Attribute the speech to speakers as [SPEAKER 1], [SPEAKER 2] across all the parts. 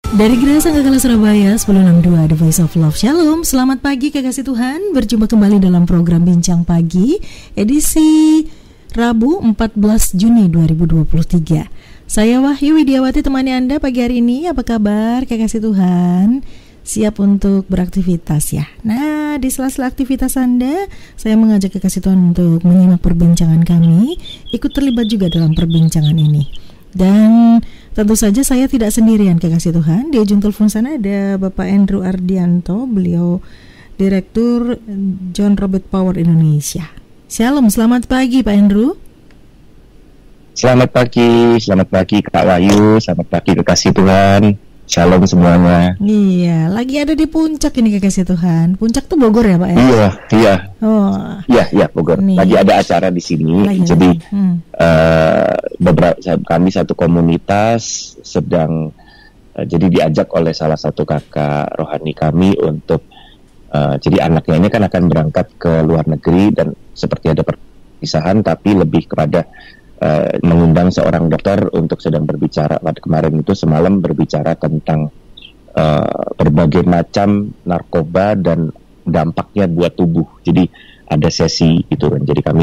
[SPEAKER 1] Dari Gereja Sangkakala Surabaya 1062 The Voice of Love. Shalom, selamat pagi kekasih Tuhan. Berjumpa kembali dalam program Bincang Pagi edisi Rabu 14 Juni 2023. Saya Wahyu Widiawati temani Anda pagi hari ini. Apa kabar kekasih Tuhan? Siap untuk beraktivitas ya. Nah, di sela-sela aktivitas Anda, saya mengajak kekasih Tuhan untuk menyimak perbincangan kami. Ikut terlibat juga dalam perbincangan ini. Dan tentu saja saya tidak sendirian kekasih Tuhan. Di ujung telepon sana ada Bapak Andrew Ardianto. Beliau Direktur John Robert Power Indonesia. Shalom, selamat pagi Pak Andrew.
[SPEAKER 2] Selamat pagi Kak Wahyu, selamat pagi kekasih Tuhan. Shalom semuanya.
[SPEAKER 1] Iya, lagi ada di puncak ini kekasih Tuhan. Puncak tuh Bogor ya Pak ya?
[SPEAKER 2] Iya.
[SPEAKER 1] Oh.
[SPEAKER 2] Iya Bogor.
[SPEAKER 1] Nih.
[SPEAKER 2] Lagi ada acara di sini. Jadi beberapa kami satu komunitas sedang jadi diajak oleh salah satu kakak rohani kami untuk jadi anaknya ini kan akan berangkat ke luar negeri dan seperti ada perpisahan tapi lebih kepada mengundang seorang dokter untuk sedang berbicara. Pada kemarin itu semalam berbicara tentang berbagai macam narkoba dan dampaknya buat tubuh. Jadi ada sesi gitu kan. Jadi kami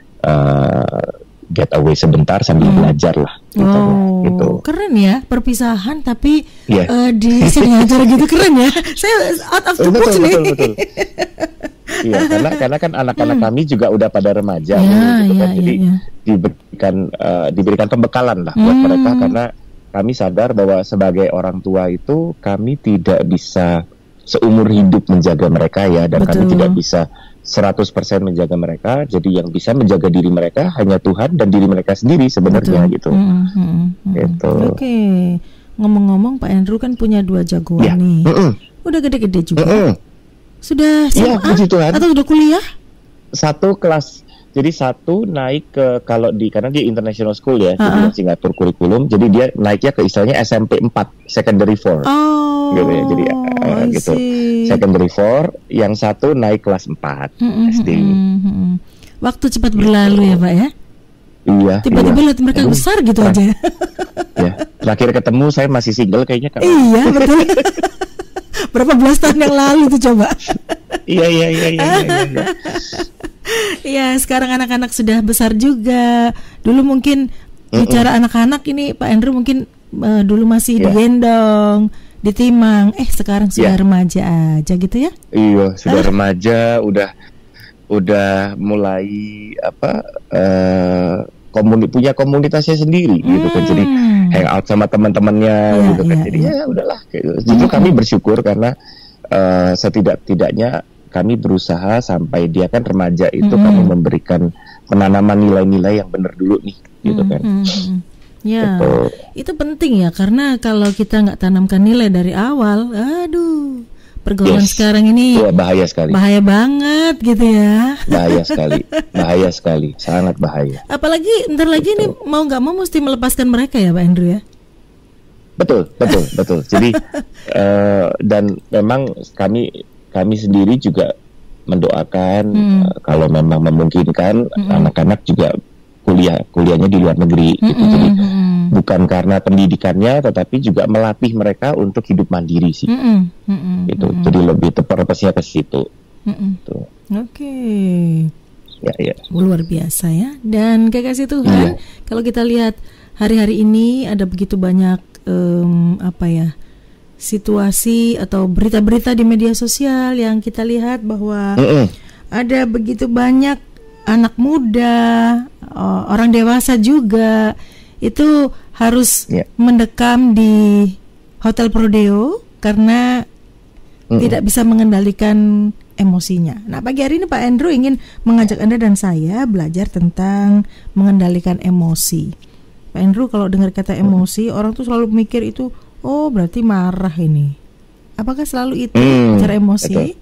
[SPEAKER 2] get away sebentar sambil belajar lah. Gitu.
[SPEAKER 1] Keren ya perpisahan tapi di sini acara gitu keren ya. Saya out of the box nih.
[SPEAKER 2] Betul. Iya, karena kan anak-anak kami juga udah pada remaja, gitu kan. Jadi diberikan pembekalan lah buat mereka karena kami sadar bahwa sebagai orang tua itu kami tidak bisa seumur hidup menjaga mereka ya, dan kami tidak bisa 100% menjaga mereka. Jadi yang bisa menjaga diri mereka hanya Tuhan dan diri mereka sendiri sebenarnya gitu. Gitu.
[SPEAKER 1] Oke. Ngomong-ngomong Pak Andrew kan punya 2 jagoan nih. Udah gede-gede juga. Sudah SMA atau sudah kuliah?
[SPEAKER 2] Satu kelas. Jadi satu naik ke karena dia international school ya, jadi Singapura kurikulum. Jadi dia naiknya ke istilahnya SMP 4, secondary 4. Gitu ya. Jadi gitu. Secondary 4, yang satu naik kelas 4 SD.
[SPEAKER 1] Waktu cepat berlalu ya, Pak ya?
[SPEAKER 2] Iya.
[SPEAKER 1] Tiba-tiba lihat mereka besar gitu aja.
[SPEAKER 2] Ya. Terakhir ketemu saya masih single kayaknya kan.
[SPEAKER 1] Iya, betul. Berapa belas tahun yang lalu tuh coba.
[SPEAKER 2] Iya.
[SPEAKER 1] Iya, sekarang anak-anak sudah besar juga. Dulu mungkin bicara anak-anak ini Pak Andrew mungkin dulu masih digendong, ditimang. Sekarang sudah remaja aja gitu ya? Iya,
[SPEAKER 2] sudah remaja, udah mulai punya komunitasnya sendiri gitu kan. Jadi hangout sama teman-temannya gitu kan. Jadi ya udahlah. Justru kami bersyukur karena setidak-tidaknya kami berusaha sampai dia kan remaja itu kami memberikan penanaman nilai-nilai yang benar dulu nih gitu kan.
[SPEAKER 1] Ya, itu penting ya, karena kalau kita nggak tanamkan nilai dari awal, pergaulan sekarang ini
[SPEAKER 2] bahaya sekali.
[SPEAKER 1] Bahaya banget gitu ya.
[SPEAKER 2] Bahaya sekali, sangat bahaya.
[SPEAKER 1] Apalagi ntar lagi nih mau nggak mau mesti melepaskan mereka ya Pak Andrew ya.
[SPEAKER 2] Betul. Jadi dan memang kami sendiri juga mendoakan kalau memang memungkinkan anak-anak juga kuliahnya di luar negeri gitu. Jadi bukan karena pendidikannya tetapi juga melatih mereka untuk hidup mandiri sih. Gitu. Jadi lebih tepatnya ke situ.
[SPEAKER 1] Oke.
[SPEAKER 2] Ya.
[SPEAKER 1] Luar biasa ya. Dan kekasih Tuhan, kalau kita lihat hari-hari ini ada begitu banyak situasi atau berita-berita di media sosial yang kita lihat bahwa ada begitu banyak anak muda, orang dewasa juga itu harus mendekam di hotel Prodeo karena tidak bisa mengendalikan emosinya. Nah, pagi hari ini Pak Andrew ingin mengajak Anda dan saya belajar tentang mengendalikan emosi. Pak Andrew, kalau dengar kata emosi, orang tuh selalu mikir itu berarti marah ini. Apakah selalu itu cara emosi?
[SPEAKER 2] Betul.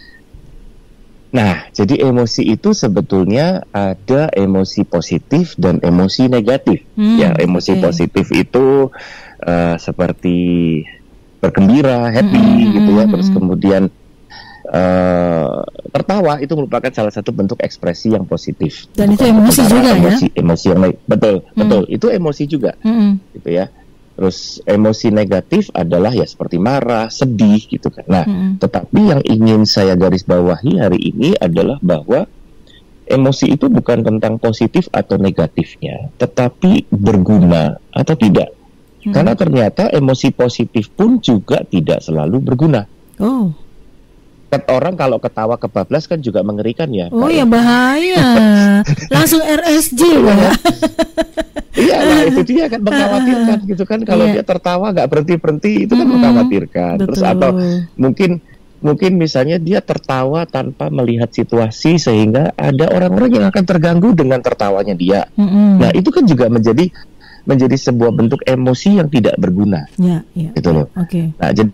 [SPEAKER 2] Nah, jadi emosi itu sebetulnya ada emosi positif dan emosi negatif. Emosi positif itu seperti bergembira, happy gitu ya. Terus kemudian tertawa itu merupakan salah satu bentuk ekspresi yang positif.
[SPEAKER 1] Dan itu emosi juga
[SPEAKER 2] emosi yang baik. Betul. Itu emosi juga. Gitu ya. Terus emosi negatif adalah ya seperti marah, sedih gitu kan. Nah, tetapi yang ingin saya garis bawahi hari ini adalah bahwa emosi itu bukan tentang positif atau negatifnya, tetapi berguna atau tidak. Karena ternyata emosi positif pun juga tidak selalu berguna.
[SPEAKER 1] Oh.
[SPEAKER 2] Orang kalau ketawa kebablas kan juga mengerikan ya.
[SPEAKER 1] Oh ya, bahaya. Langsung RSJ ya.
[SPEAKER 2] Iya lah, itu dia kan mengkhawatirkan gitu kan. Kalau dia tertawa nggak berhenti itu kan mengkhawatirkan.
[SPEAKER 1] Betul.
[SPEAKER 2] Terus atau mungkin misalnya dia tertawa tanpa melihat situasi sehingga ada orang-orang yang akan terganggu dengan tertawanya dia. Nah itu kan juga menjadi sebuah bentuk emosi yang tidak berguna. Gitu loh. Nah jadi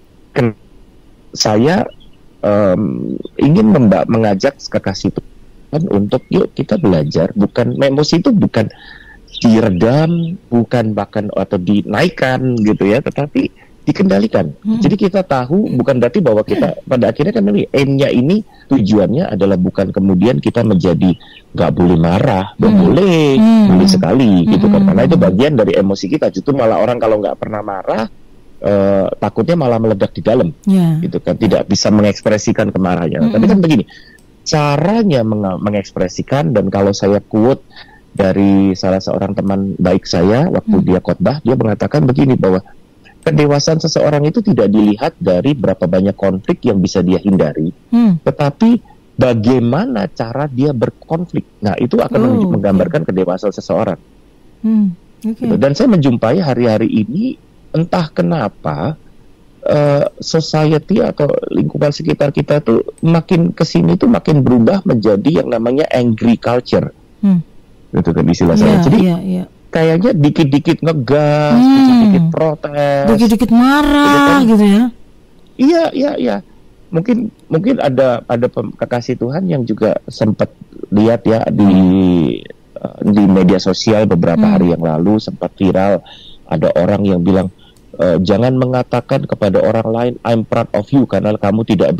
[SPEAKER 2] saya ingin mengajak kekasih Tuhan untuk yuk kita belajar, bukan emosi itu bukan diredam, bukan bahkan atau dinaikkan gitu ya, tetapi dikendalikan. Jadi kita tahu bukan berarti bahwa kita pada akhirnya kan aimnya ini, tujuannya adalah bukan kemudian kita menjadi nggak boleh marah, boleh sekali gitu kan, karena itu bagian dari emosi kita. Justru malah orang kalau nggak pernah marah takutnya malah meledak di dalam, gitu kan, tidak bisa mengekspresikan kemarahannya. Tapi kan begini, caranya mengekspresikan, dan kalau saya quote dari salah seorang teman baik saya waktu dia khotbah, dia mengatakan begini, bahwa kedewasaan seseorang itu tidak dilihat dari berapa banyak konflik yang bisa dia hindari, tetapi bagaimana cara dia berkonflik. Nah itu akan menggambarkan kedewasaan seseorang. Gitu. Dan saya menjumpai hari-hari ini entah kenapa society atau lingkungan sekitar kita tuh makin kesini tuh makin berubah menjadi yang namanya angry culture, gitu kan istilah saya. Jadi kayaknya dikit-dikit ngegas, dikit-dikit protes,
[SPEAKER 1] dikit-dikit marah, gitu ya.
[SPEAKER 2] Iya. Mungkin ada kekasih Tuhan yang juga sempat lihat ya di media sosial beberapa hari yang lalu sempat viral, ada orang yang bilang, jangan mengatakan kepada orang lain I'm proud of you karena kamu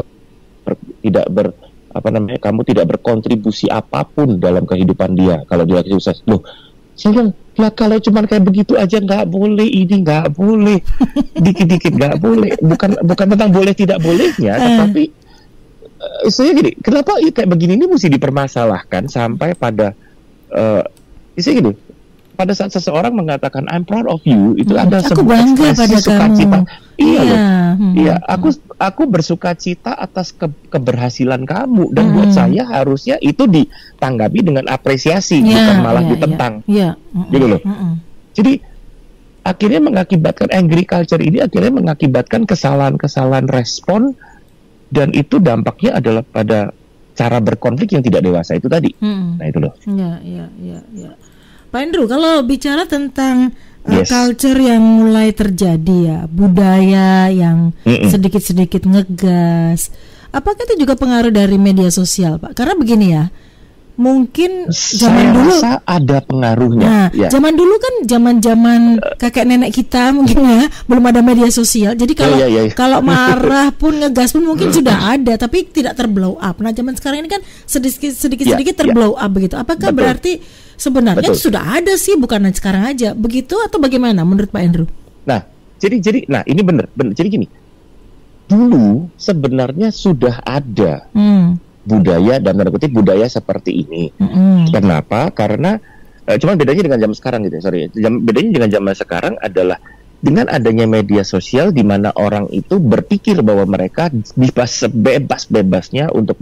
[SPEAKER 2] kamu tidak berkontribusi apapun dalam kehidupan dia kalau dia sukses. Loh, saya bilang, lah kalau cuma kayak begitu aja nggak boleh, ini nggak boleh, dikit-dikit nggak boleh. Bukan tentang boleh tidak bolehnya, tetapi saya gini, kenapa kayak begini ini mesti dipermasalahkan sampai pada saya gini, pada saat seseorang mengatakan I'm proud of you, itu ada sebuah ekspresi sukacita. Iya, aku bersukacita atas keberhasilan kamu, dan buat saya harusnya itu ditanggapi dengan apresiasi, bukan malah ditentang. Gitu loh. Jadi akhirnya mengakibatkan angry culture ini akhirnya mengakibatkan kesalahan-kesalahan respon, dan itu dampaknya adalah pada cara berkonflik yang tidak dewasa itu tadi. Nah itu loh.
[SPEAKER 1] Iya. Pak Andrew, kalau bicara tentang culture yang mulai terjadi ya, budaya yang sedikit-sedikit ngegas, apakah itu juga pengaruh dari media sosial, Pak? Karena begini ya, mungkin zaman dulu
[SPEAKER 2] rasa ada pengaruhnya.
[SPEAKER 1] Nah, zaman dulu kan zaman kakek nenek kita mungkin ya, belum ada media sosial. Jadi kalau marah pun ngegas pun mungkin sudah ada, tapi tidak terblow up. Nah, zaman sekarang ini kan sedikit terblow up begitu. Apakah berarti sebenarnya sudah ada sih, bukan sekarang aja begitu, atau bagaimana menurut Pak Andrew?
[SPEAKER 2] Nah, jadi ini benar. Jadi gini, dulu sebenarnya sudah ada budaya, dan tanda kutip budaya seperti ini. Kenapa? Karena cuma bedanya dengan zaman sekarang gitu. Bedanya dengan zaman sekarang adalah dengan adanya media sosial di mana orang itu berpikir bahwa mereka bebas-bebasnya untuk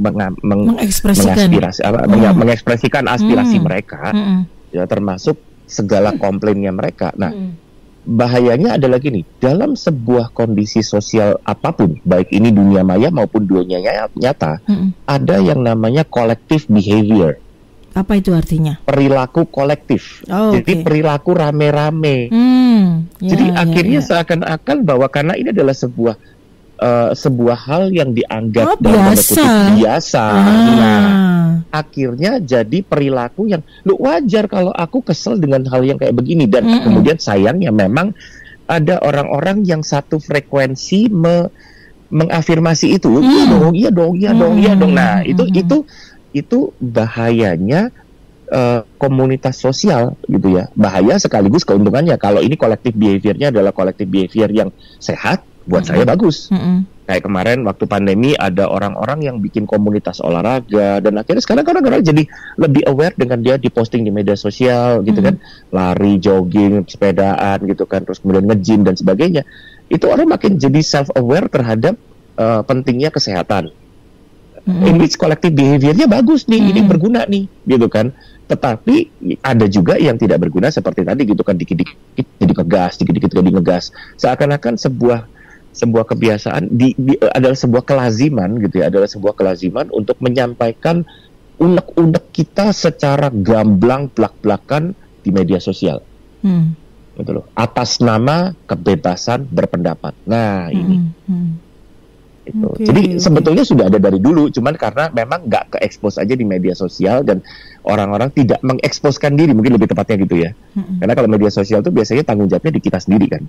[SPEAKER 2] mengekspresikan aspirasi mereka, ya termasuk segala komplainnya mereka. Nah, bahayanya adalah gini, dalam sebuah kondisi sosial apapun, baik ini dunia maya maupun dunia nyata, ada yang namanya collective behavior.
[SPEAKER 1] Apa itu artinya?
[SPEAKER 2] Perilaku kolektif. Jadi perilaku rame-rame. Jadi akhirnya seakan-akan bahwa karena ini adalah sebuah hal yang dianggap biasa. Nah, akhirnya jadi perilaku yang wajar kalau aku kesel dengan hal yang kayak begini, dan kemudian sayangnya memang ada orang-orang yang satu frekuensi mengafirmasi itu. Iya dong. Nah, itu bahayanya komunitas sosial gitu ya. Bahaya sekaligus keuntungannya. Kalau ini collective behavior-nya adalah collective behavior yang sehat, buat saya bagus. Kayak kemarin waktu pandemi ada orang-orang yang bikin komunitas olahraga, dan akhirnya sekarang orang-orang jadi lebih aware dengan dia diposting di media sosial gitu kan, lari, jogging, sepedaan gitu kan, terus kemudian nge-gym dan sebagainya. Itu orang makin jadi self-aware terhadap pentingnya kesehatan. Ini collective behavior-nya bagus nih, ini berguna nih gitu kan. Tetapi ada juga yang tidak berguna seperti tadi gitu kan, dikit-dikit jadi ngegas, dikit-dikit jadi ngegas. Seakan-akan sebuah kebiasaan adalah sebuah kelaziman gitu ya, adalah sebuah kelaziman untuk menyampaikan unek-unek kita secara gamblang blak-blakan di media sosial. Gitu loh. Atas nama kebebasan berpendapat. Nah, ini. Itu. Jadi sebetulnya sudah ada dari dulu, cuman karena memang nggak ke-expose aja di media sosial dan orang-orang tidak mengeksposkan diri, mungkin lebih tepatnya gitu ya. Karena kalau media sosial itu biasanya tanggung jawabnya di kita sendiri kan.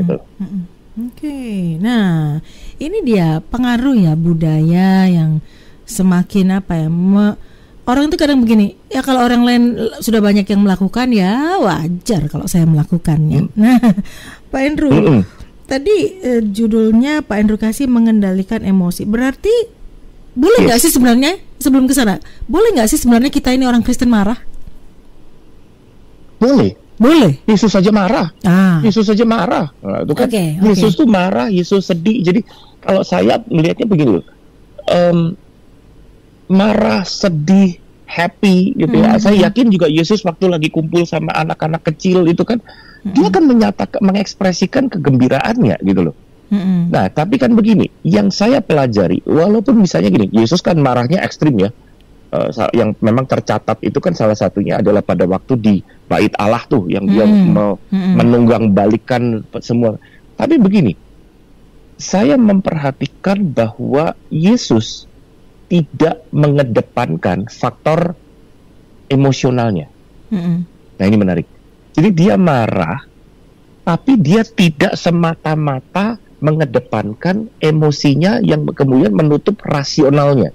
[SPEAKER 1] Nah ini dia pengaruh ya budaya yang semakin orang itu kadang begini, ya kalau orang lain sudah banyak yang melakukan ya wajar kalau saya melakukannya. Nah Pak Andrew, tadi judulnya Pak Andrew kasih mengendalikan emosi. Berarti boleh nggak sih sebenarnya, sebelum ke sana, boleh nggak sih sebenarnya kita ini orang Kristen marah?
[SPEAKER 2] Boleh. Yesus saja marah. Yesus saja marah. Nah, itu kan Yesus tuh marah, Yesus sedih. Jadi kalau saya melihatnya begini loh, marah, sedih, happy gitu ya. Saya yakin juga Yesus waktu lagi kumpul sama anak-anak kecil itu kan, dia kan mengekspresikan kegembiraannya gitu loh. Nah, tapi kan begini, yang saya pelajari, walaupun misalnya gini, Yesus kan marahnya ekstrim ya. Yang memang tercatat itu kan salah satunya adalah pada waktu di Bait Allah tuh, yang dia menunggang balikan semua. Tapi begini, saya memperhatikan bahwa Yesus tidak mengedepankan faktor emosionalnya. Nah, ini menarik. Jadi dia marah, tapi dia tidak semata-mata mengedepankan emosinya yang kemudian menutup rasionalnya.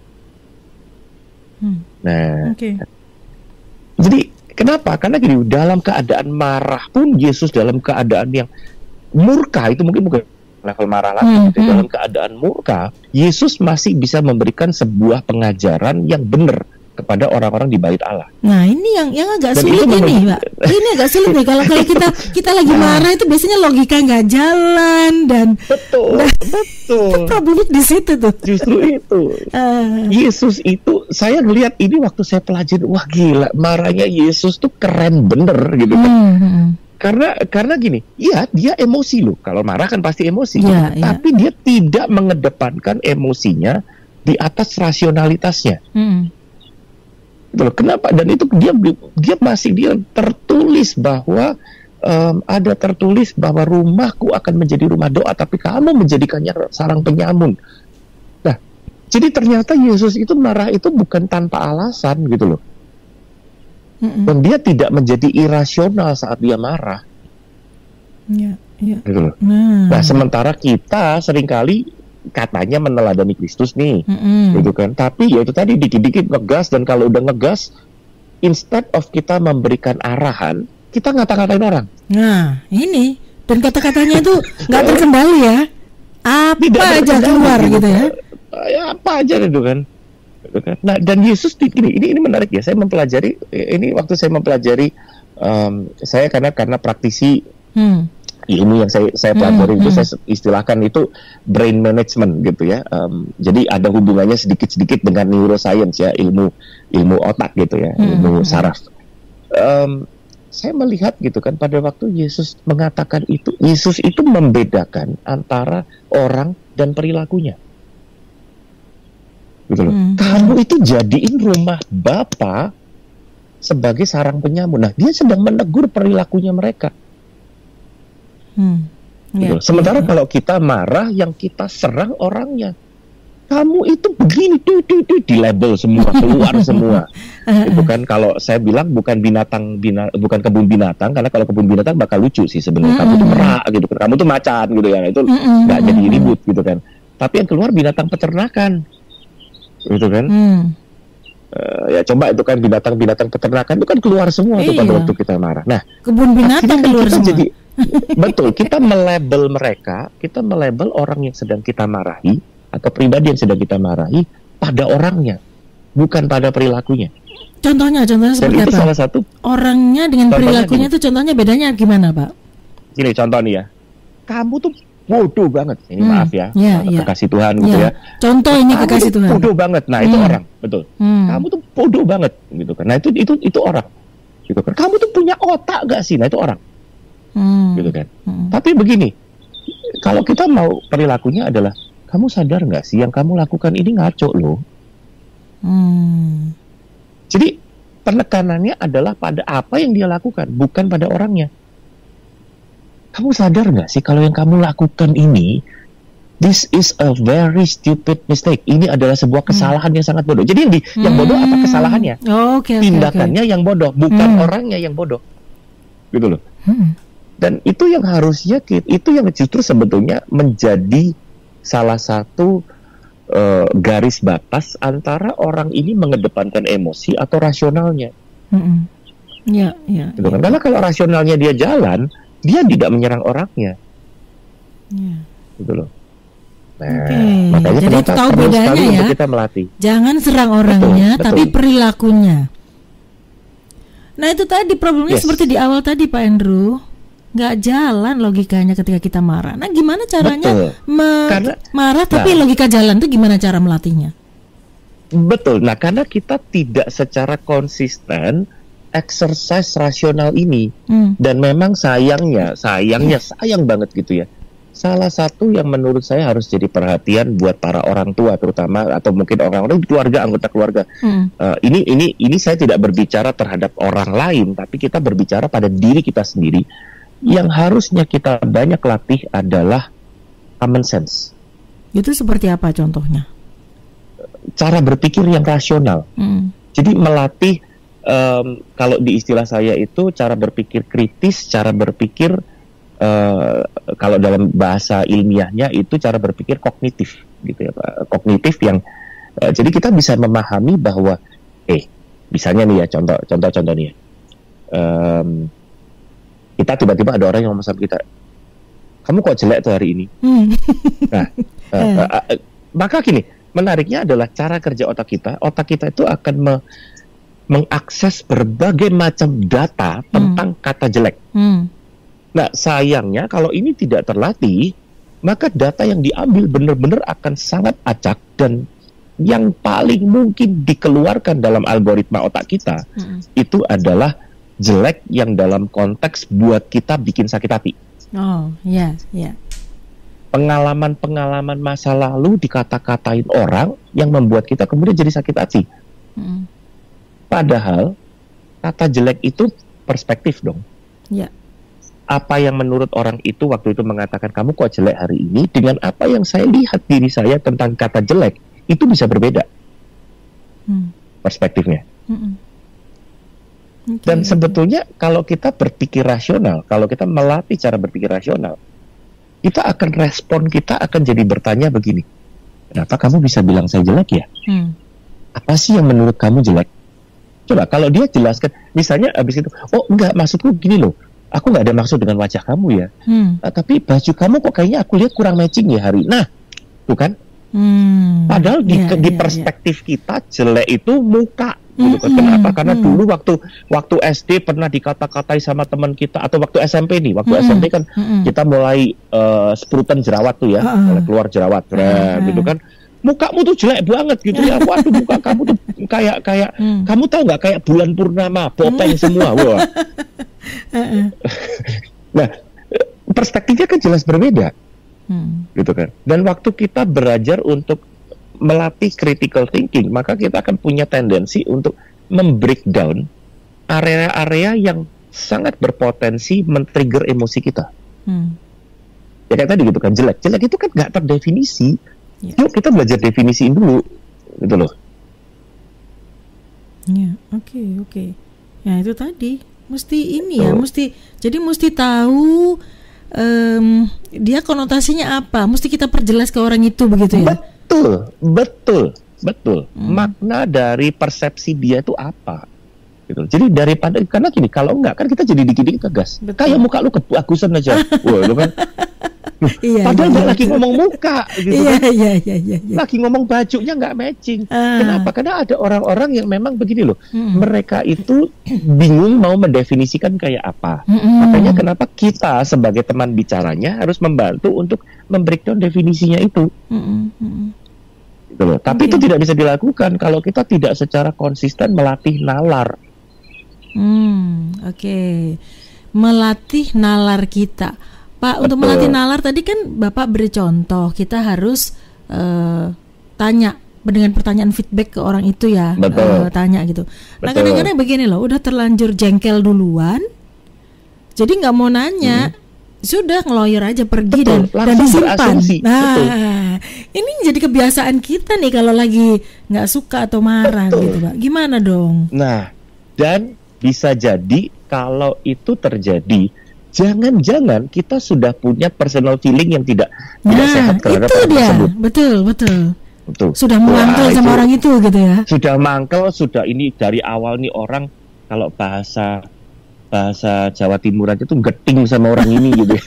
[SPEAKER 2] Nah, jadi kenapa? Karena gini, dalam keadaan marah pun Yesus dalam keadaan yang murka, itu mungkin bukan level marah lagi, dalam keadaan murka, Yesus masih bisa memberikan sebuah pengajaran yang benar kepada orang-orang di Bait Allah.
[SPEAKER 1] Nah, ini yang agak sulit ini, Pak. Ini agak sulit nih kalau kita lagi marah itu biasanya logika nggak jalan dan
[SPEAKER 2] betul.
[SPEAKER 1] Problemnya di situ tuh.
[SPEAKER 2] Justru itu. Yesus itu saya ngelihat ini waktu saya pelajari, wah gila, marahnya Yesus tuh keren bener gitu kan. Karena gini, ya dia emosi loh. Kalau marah kan pasti emosi. Tapi dia tidak mengedepankan emosinya di atas rasionalitasnya. Kenapa? Dan itu dia masih tertulis bahwa ada tertulis bahwa rumahku akan menjadi rumah doa, tapi kamu menjadikannya sarang penyamun. Nah, jadi ternyata Yesus itu marah itu bukan tanpa alasan gitu loh. Dan dia tidak menjadi irasional saat dia marah. Gitu loh. Nah, sementara kita seringkali katanya meneladani Kristus nih, gitu kan. Tapi ya itu tadi dikit-dikit ngegas, dan kalau udah ngegas, instead of kita memberikan arahan, kita ngata-ngatain orang. Nah,
[SPEAKER 1] ini dan kata-katanya itu nggak terkendali ya, apa aja keluar gitu ya.
[SPEAKER 2] Ya apa aja gitu kan. Nah, dan Yesus ini menarik ya. Saya mempelajari ini waktu saya mempelajari, saya karena praktisi ilmu yang saya pelajari itu, saya istilahkan itu brain management gitu ya. Jadi ada hubungannya sedikit-sedikit dengan neuroscience ya, ilmu otak gitu ya, ilmu saraf. Saya melihat gitu kan, pada waktu Yesus mengatakan itu, Yesus itu membedakan antara orang dan perilakunya. Gitu loh. Kamu itu jadiin rumah Bapa sebagai sarang penyamun. Nah, dia sedang menegur perilakunya mereka. Gitu. Sementara kalau kita marah, yang kita serang orangnya. Kamu itu begini, di label semua, keluar semua. Itu kan kalau saya bilang bukan bukan kebun binatang, karena kalau kebun binatang bakal lucu sih sebenarnya. Kamu tuh merak gitu kan, kamu tuh macan gitu kan, itu nggak jadi ribut gitu kan. Tapi yang keluar binatang peternakan, gitu kan. Ya coba itu kan binatang-binatang peternakan itu kan keluar semua tuh pada waktu kita marah. Nah,
[SPEAKER 1] kebun binatang keluar semua.
[SPEAKER 2] Jadi, betul, kita melabel mereka, kita melabel orang yang sedang kita marahi atau pribadi yang sedang kita marahi pada orangnya, bukan pada perilakunya.
[SPEAKER 1] Contohnya seperti apa?
[SPEAKER 2] Salah satu
[SPEAKER 1] orangnya dengan perilakunya itu contohnya bedanya gimana, Pak?
[SPEAKER 2] Gini contoh nih ya, kamu tuh bodoh banget. Ini maaf ya, kekasih Tuhan gitu ya.
[SPEAKER 1] Contoh ini kekasih Tuhan.
[SPEAKER 2] Bodoh banget. Nah, itu orang, betul. Kamu tuh bodoh banget gitu kan. Nah, itu orang. Gitu kan. Kamu tuh punya otak gak sih? Nah, itu orang. Gitu kan. Tapi begini, kalau kita mau perilakunya adalah kamu sadar gak sih yang kamu lakukan ini ngaco loh. Jadi penekanannya adalah pada apa yang dia lakukan, bukan pada orangnya. Kamu sadar nggak sih kalau yang kamu lakukan ini, this is a very stupid mistake. Ini adalah sebuah kesalahan yang sangat bodoh. Jadi yang bodoh apa kesalahannya? Tindakannya yang bodoh, bukan orangnya yang bodoh. Gitu loh. Dan itu yang harusnya, itu yang justru sebetulnya menjadi salah satu garis batas antara orang ini mengedepankan emosi atau rasionalnya. Gitu kan? Karena kalau rasionalnya dia jalan, dia tidak menyerang orangnya, gitu loh. Nah, makanya
[SPEAKER 1] jadi itu tahu bedanya ya.
[SPEAKER 2] Kita melatih.
[SPEAKER 1] Jangan serang orangnya, betul. Tapi perilakunya. Nah itu tadi problemnya seperti di awal tadi Pak Andrew, nggak jalan logikanya ketika kita marah. Nah gimana caranya marah tapi logika jalan tuh gimana cara melatihnya?
[SPEAKER 2] Betul. Nah karena kita tidak secara konsisten exercise rasional ini, dan memang sayang banget gitu ya. Salah satu yang menurut saya harus jadi perhatian buat para orang tua terutama, atau mungkin orang-orang di keluarga, anggota keluarga. Ini saya tidak berbicara terhadap orang lain, tapi kita berbicara pada diri kita sendiri. Yang harusnya kita banyak latih adalah common sense.
[SPEAKER 1] Itu seperti apa contohnya?
[SPEAKER 2] Cara berpikir yang rasional. Jadi melatih, kalau di istilah saya itu cara berpikir kritis, cara berpikir kalau dalam bahasa ilmiahnya itu cara berpikir kognitif, gitu ya Pak. Kognitif yang jadi kita bisa memahami bahwa, misalnya nih ya contoh nih ya, kita tiba-tiba ada orang yang ngomong sama kita, kamu kok jelek tuh hari ini. Maka gini, menariknya adalah cara kerja otak kita itu akan mengakses berbagai macam data tentang kata jelek. Nah, sayangnya kalau ini tidak terlatih, maka data yang diambil benar-benar akan sangat acak, dan yang paling mungkin dikeluarkan dalam algoritma otak kita itu adalah jelek yang dalam konteks buat kita bikin sakit hati. Pengalaman-pengalaman masa lalu dikata-katain orang yang membuat kita kemudian jadi sakit hati. Padahal kata jelek itu perspektif dong. Apa yang menurut orang itu waktu itu mengatakan kamu kok jelek hari ini, dengan apa yang saya lihat diri saya tentang kata jelek, itu bisa berbeda perspektifnya. Dan sebetulnya kalau kita berpikir rasional, kalau kita melatih cara berpikir rasional, kita akan respon kita akan jadi bertanya begini, kenapa kamu bisa bilang saya jelek ya? Apa sih yang menurut kamu jelek? Coba kalau dia jelaskan, misalnya abis itu, oh enggak, maksudku gini loh, aku nggak ada maksud dengan wajah kamu ya, tapi baju kamu kok kayaknya aku lihat kurang matching ya hari. Nah, tuh kan? Padahal di perspektif kita jelek itu muka, gitu kan? Kenapa? Karena dulu waktu SD pernah dikata-katai sama teman kita, atau waktu SMP nih, SMP kan kita mulai sprutan jerawat tuh ya, mulai keluar jerawat, gitu kan? Mukamu tuh jelek banget gitu ya. Waduh, muka kamu tuh kayak kamu tahu nggak, kayak bulan purnama, poteng semua. Wah. Nah, perspektifnya kan jelas berbeda, gitu kan. Dan waktu kita belajar untuk melatih critical thinking, maka kita akan punya tendensi untuk membreakdown area-area yang sangat berpotensi men-trigger emosi kita. Ya kayak tadi gitu kan, jelek itu kan nggak terdefinisi. Yuk kita belajar definisiin dulu, gitu loh.
[SPEAKER 1] Oke. Ya itu tadi mesti ini ya, mesti tahu dia konotasinya apa, mesti kita perjelas ke orang itu begitu ya.
[SPEAKER 2] Betul. Betul. Makna dari persepsi dia itu apa? Gitu. Jadi daripada, karena gini, kalau enggak kan kita jadi dikit-dikit tegas. Kayak muka lu kebagusan aja. Wah, lu kan. Padahal nggak lagi ngomong muka, gitu kan.
[SPEAKER 1] Iya.
[SPEAKER 2] Lagi ngomong bajunya nggak matching. Kenapa? Karena ada orang-orang yang memang begini loh. Mereka itu bingung mau mendefinisikan kayak apa. Makanya kenapa kita sebagai teman bicaranya harus membantu untuk membreakdown definisinya itu. Gitu loh. Tapi itu tidak bisa dilakukan kalau kita tidak secara konsisten melatih nalar.
[SPEAKER 1] Melatih nalar kita, Pak. Untuk melatih nalar tadi kan Bapak beri contoh, kita harus tanya dengan pertanyaan feedback ke orang itu ya. Tanya gitu. Nah kadang-kadang begini loh, udah terlanjur jengkel duluan, jadi nggak mau nanya. Sudah ngeloyor aja pergi dan disimpan. Nah, ini jadi kebiasaan kita nih kalau lagi nggak suka atau marah gitu, Pak. Gimana dong?
[SPEAKER 2] Nah, dan bisa jadi kalau itu terjadi, jangan-jangan kita sudah punya personal feeling yang tidak sehat terhadap orang tersebut.
[SPEAKER 1] Betul. Sudah mangkel sama orang itu gitu ya.
[SPEAKER 2] Sudah mangkel, sudah ini dari awal nih orang kalau bahasa Jawa Timur aja tuh geting sama orang ini gitu.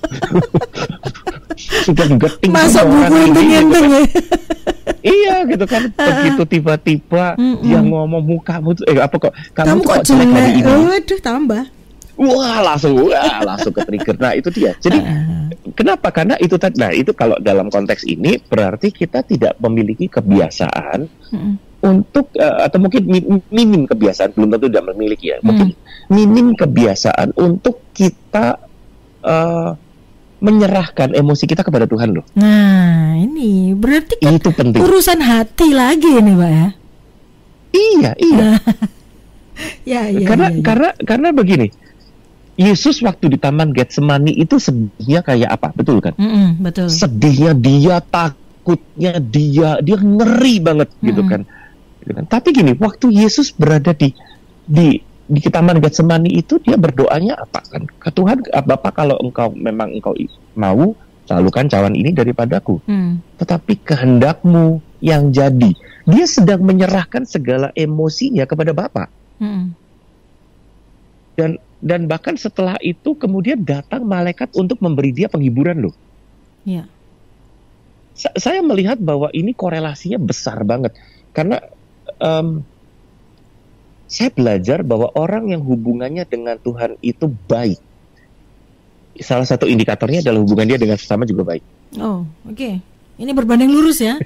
[SPEAKER 2] Sudah geting sama orang ini gitu kan. Iya gitu kan. Begitu tiba-tiba dia ngomong mukamu tuh kamu kok jelek hari ini.
[SPEAKER 1] Waduh, tambah.
[SPEAKER 2] Wah, langsung ke trigger. Nah, itu dia. Jadi kenapa? Karena itu tadi. Nah, itu kalau dalam konteks ini berarti kita tidak memiliki kebiasaan untuk atau mungkin minim kebiasaan, belum tentu tidak memiliki ya. Mungkin minim kebiasaan untuk kita menyerahkan emosi kita kepada Tuhan loh.
[SPEAKER 1] Nah, ini berarti kan
[SPEAKER 2] itu penting.
[SPEAKER 1] Urusan hati lagi nih, Pak ya.
[SPEAKER 2] Iya.
[SPEAKER 1] Ya.
[SPEAKER 2] Karena begini. Yesus waktu di Taman Getsemani itu sedihnya kayak apa? Betul kan?
[SPEAKER 1] Betul.
[SPEAKER 2] Sedihnya dia, takutnya dia ngeri banget gitu kan. Tapi gini, waktu Yesus berada di Taman Getsemani itu dia berdoanya apa kan? Ke Tuhan, Bapa kalau engkau mau, salurkan cawan ini daripadaku. Tetapi kehendakmu yang jadi. Dia sedang menyerahkan segala emosinya kepada Bapa. Dan bahkan setelah itu kemudian datang malaikat untuk memberi dia penghiburan loh.
[SPEAKER 1] Iya.
[SPEAKER 2] Saya melihat bahwa ini korelasinya besar banget. Karena saya belajar bahwa orang yang hubungannya dengan Tuhan itu baik. Salah satu indikatornya adalah hubungan dia dengan sesama juga baik.
[SPEAKER 1] Oh, oke. Ini berbanding lurus ya?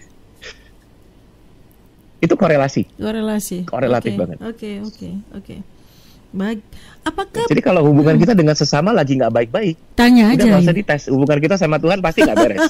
[SPEAKER 2] Itu korelatif banget.
[SPEAKER 1] Oke. Baik. Apakah?
[SPEAKER 2] Jadi kalau hubungan kita dengan sesama lagi nggak baik-baik,
[SPEAKER 1] tanya aja.
[SPEAKER 2] Udah nggak usah dites. Hubungan kita sama Tuhan pasti nggak beres.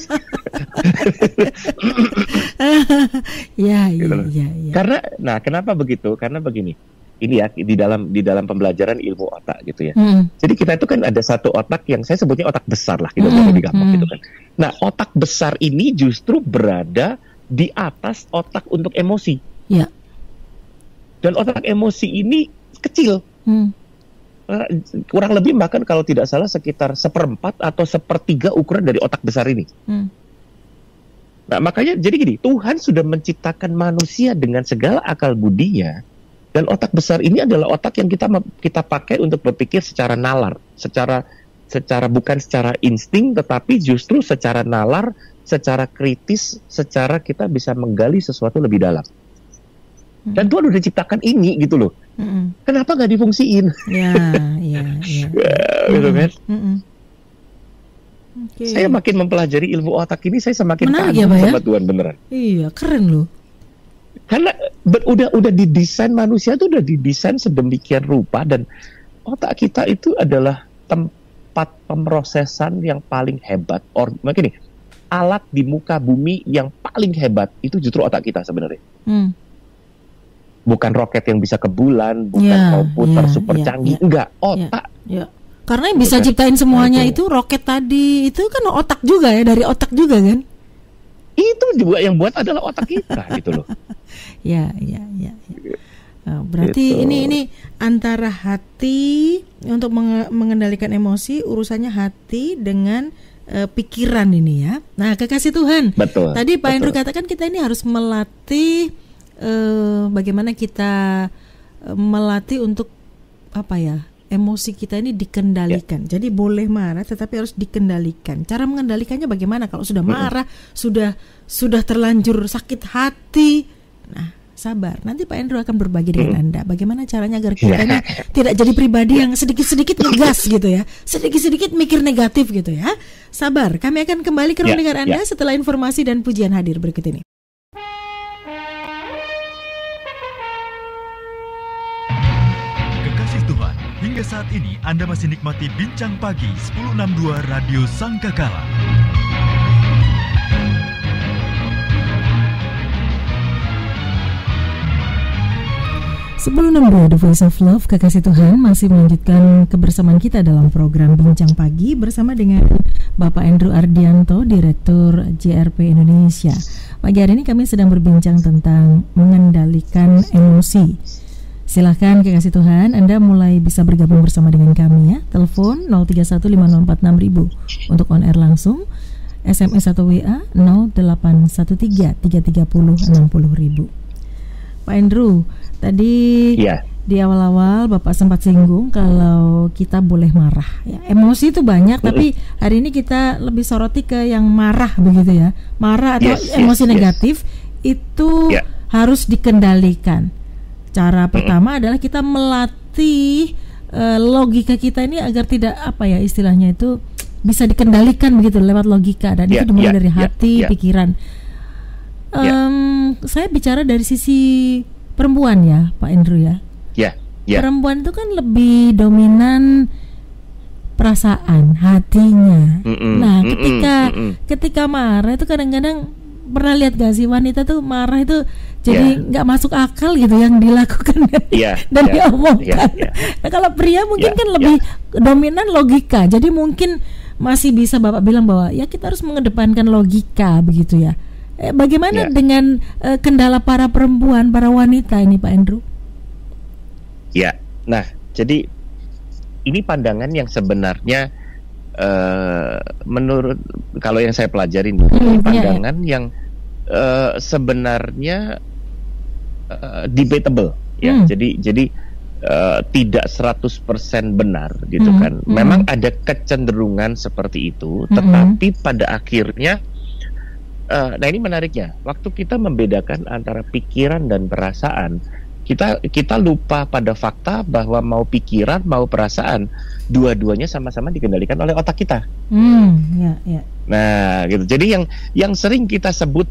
[SPEAKER 1] Ya.
[SPEAKER 2] Karena, kenapa begitu? Karena begini. Ini ya di dalam pembelajaran ilmu otak gitu ya. Jadi kita itu kan ada satu otak yang saya sebutnya otak besar lah, gitu lebih gampang gitu kan. Nah, otak besar ini justru berada di atas otak untuk emosi.
[SPEAKER 1] Ya.
[SPEAKER 2] Dan otak emosi ini kecil. Kurang lebih bahkan kalau tidak salah sekitar 1/4 atau 1/3 ukuran dari otak besar ini. Nah makanya jadi gini, Tuhan sudah menciptakan manusia dengan segala akal budinya, dan otak besar ini adalah otak yang kita pakai untuk berpikir secara nalar, secara bukan secara insting, tetapi justru secara nalar, secara kritis, secara kita bisa menggali sesuatu lebih dalam. Dan Tuhan udah ciptakan ini gitu loh. Kenapa nggak difungsiin?
[SPEAKER 1] Ya.
[SPEAKER 2] Gitu kan?
[SPEAKER 1] Okay.
[SPEAKER 2] Saya makin mempelajari ilmu otak ini, saya semakin
[SPEAKER 1] kagum
[SPEAKER 2] sama Tuhan beneran.
[SPEAKER 1] Iya, keren loh.
[SPEAKER 2] Karena udah didesain, manusia itu udah didesain sedemikian rupa, dan otak kita itu adalah tempat pemrosesan yang paling hebat. Makanya alat di muka bumi yang paling hebat itu justru otak kita sebenarnya. Bukan roket yang bisa ke bulan, bukan komputer super canggih, enggak, otak.
[SPEAKER 1] Ya. Karena yang bisa ciptain semuanya itu roket tadi, itu kan otak juga ya, dari otak juga kan?
[SPEAKER 2] Itu juga yang buat adalah otak kita gitu loh.
[SPEAKER 1] Ya. Berarti gitu. ini antara hati untuk mengendalikan emosi, urusannya hati dengan pikiran ini ya. Nah, kekasih Tuhan.
[SPEAKER 2] Betul.
[SPEAKER 1] Tadi Pak Andrew katakan kita ini harus melatih bagaimana kita melatih untuk apa ya? Emosi kita ini dikendalikan. Jadi boleh marah tetapi harus dikendalikan. Cara mengendalikannya bagaimana kalau sudah marah, sudah terlanjur sakit hati. Nah, sabar. Nanti Pak Andrew akan berbagi dengan Anda bagaimana caranya agar kita ini tidak jadi pribadi yang sedikit-sedikit ngegas gitu ya. Sedikit-sedikit mikir negatif gitu ya. Sabar. Kami akan kembali ke ruang dengar Anda setelah informasi dan pujian hadir berikut ini.
[SPEAKER 3] Kekasih Tuhan, hingga saat ini Anda masih nikmati Bincang Pagi 1062 Radio Sangkakala.
[SPEAKER 1] Sebelum The Voice of Love, kekasih Tuhan masih melanjutkan kebersamaan kita dalam program Bincang Pagi bersama dengan Bapak Andrew Ardianto, Direktur JRP Indonesia. Pagi hari ini kami sedang berbincang tentang mengendalikan emosi. Silakan kekasih Tuhan, Anda mulai bisa bergabung bersama dengan kami ya. Telepon 0315046000 untuk on air langsung. SMS atau WA 0813-330-60.000. Pak Andrew, tadi di awal-awal Bapak sempat singgung kalau kita boleh marah ya. Emosi itu banyak, tapi hari ini kita lebih soroti ke yang marah begitu ya. Marah atau emosi negatif itu harus dikendalikan. Cara pertama adalah kita melatih logika kita ini agar tidak apa ya istilahnya itu bisa dikendalikan begitu lewat logika, dan itu dimulai dari hati, pikiran. Saya bicara dari sisi perempuan ya, Pak Andrew ya. Perempuan itu kan lebih dominan perasaan, hatinya. Nah, ketika marah itu kadang-kadang pernah lihat gak sih wanita tuh marah itu jadi nggak masuk akal gitu yang dilakukan dan diomongkan. Nah, kalau pria mungkin kan lebih dominan logika. Jadi mungkin masih bisa Bapak bilang bahwa ya kita harus mengedepankan logika begitu ya. Bagaimana dengan kendala para perempuan, para wanita ini Pak Andrew?
[SPEAKER 2] Nah jadi ini pandangan yang sebenarnya menurut kalau yang saya pelajarin ini pandangan yang sebenarnya debatable ya. Jadi tidak 100% benar gitu kan. Memang ada kecenderungan seperti itu, tetapi pada akhirnya nah ini menariknya, waktu kita membedakan antara pikiran dan perasaan, kita lupa pada fakta bahwa mau pikiran mau perasaan dua-duanya sama-sama dikendalikan oleh otak kita. Nah gitu. Jadi yang sering kita sebut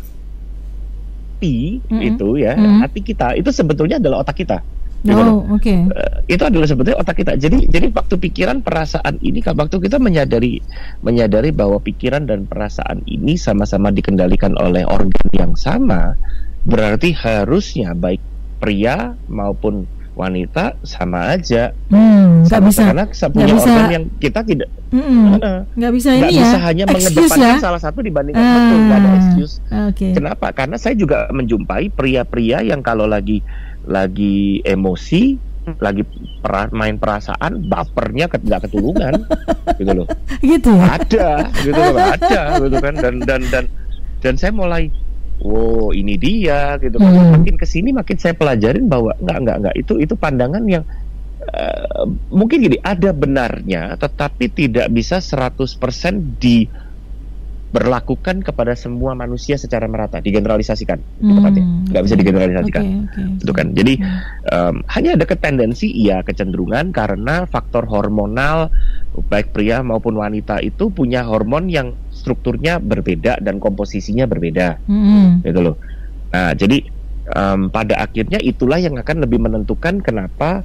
[SPEAKER 2] hati itu ya, hati kita itu sebetulnya adalah otak kita. Itu adalah sebetulnya otak kita. Jadi waktu pikiran perasaan ini, waktu kita menyadari bahwa pikiran dan perasaan ini sama-sama dikendalikan oleh organ yang sama, berarti harusnya baik pria maupun wanita sama aja.
[SPEAKER 1] Nggak bisa,
[SPEAKER 2] karena punya organ yang kita tidak
[SPEAKER 1] nggak bisa
[SPEAKER 2] hanya mengedepankan salah satu dibandingkan betul, nggak ada excuse. Kenapa? Karena saya juga menjumpai pria-pria yang kalau lagi emosi, lagi main perasaan, bapernya nggak ketulungan, gitu loh.
[SPEAKER 1] Gitu ya?
[SPEAKER 2] Ada, gitu loh, ada, gitu kan. Dan saya mulai, ini dia, gitu kan. Makin kesini makin saya pelajarin bahwa nggak, itu pandangan yang mungkin gini, ada benarnya, tetapi tidak bisa 100% diberlakukan kepada semua manusia secara merata, digeneralisasikan, nggak bisa digeneralisasikan, itu kan. Jadi hanya ada tendensi, kecenderungan karena faktor hormonal baik pria maupun wanita itu punya hormon yang strukturnya berbeda dan komposisinya berbeda, gitu loh. Nah, jadi pada akhirnya itulah yang akan lebih menentukan kenapa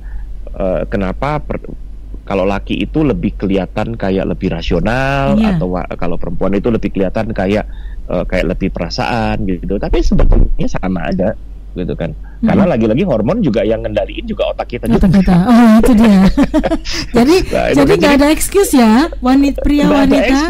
[SPEAKER 2] kalau laki itu lebih kelihatan kayak lebih rasional, atau kalau perempuan itu lebih kelihatan kayak lebih perasaan gitu. Tapi sebetulnya sama aja gitu kan. Karena lagi-lagi hormon juga yang ngendaliin juga otak kita.
[SPEAKER 1] Itu dia. jadi nggak ada excuse ya, pria wanita.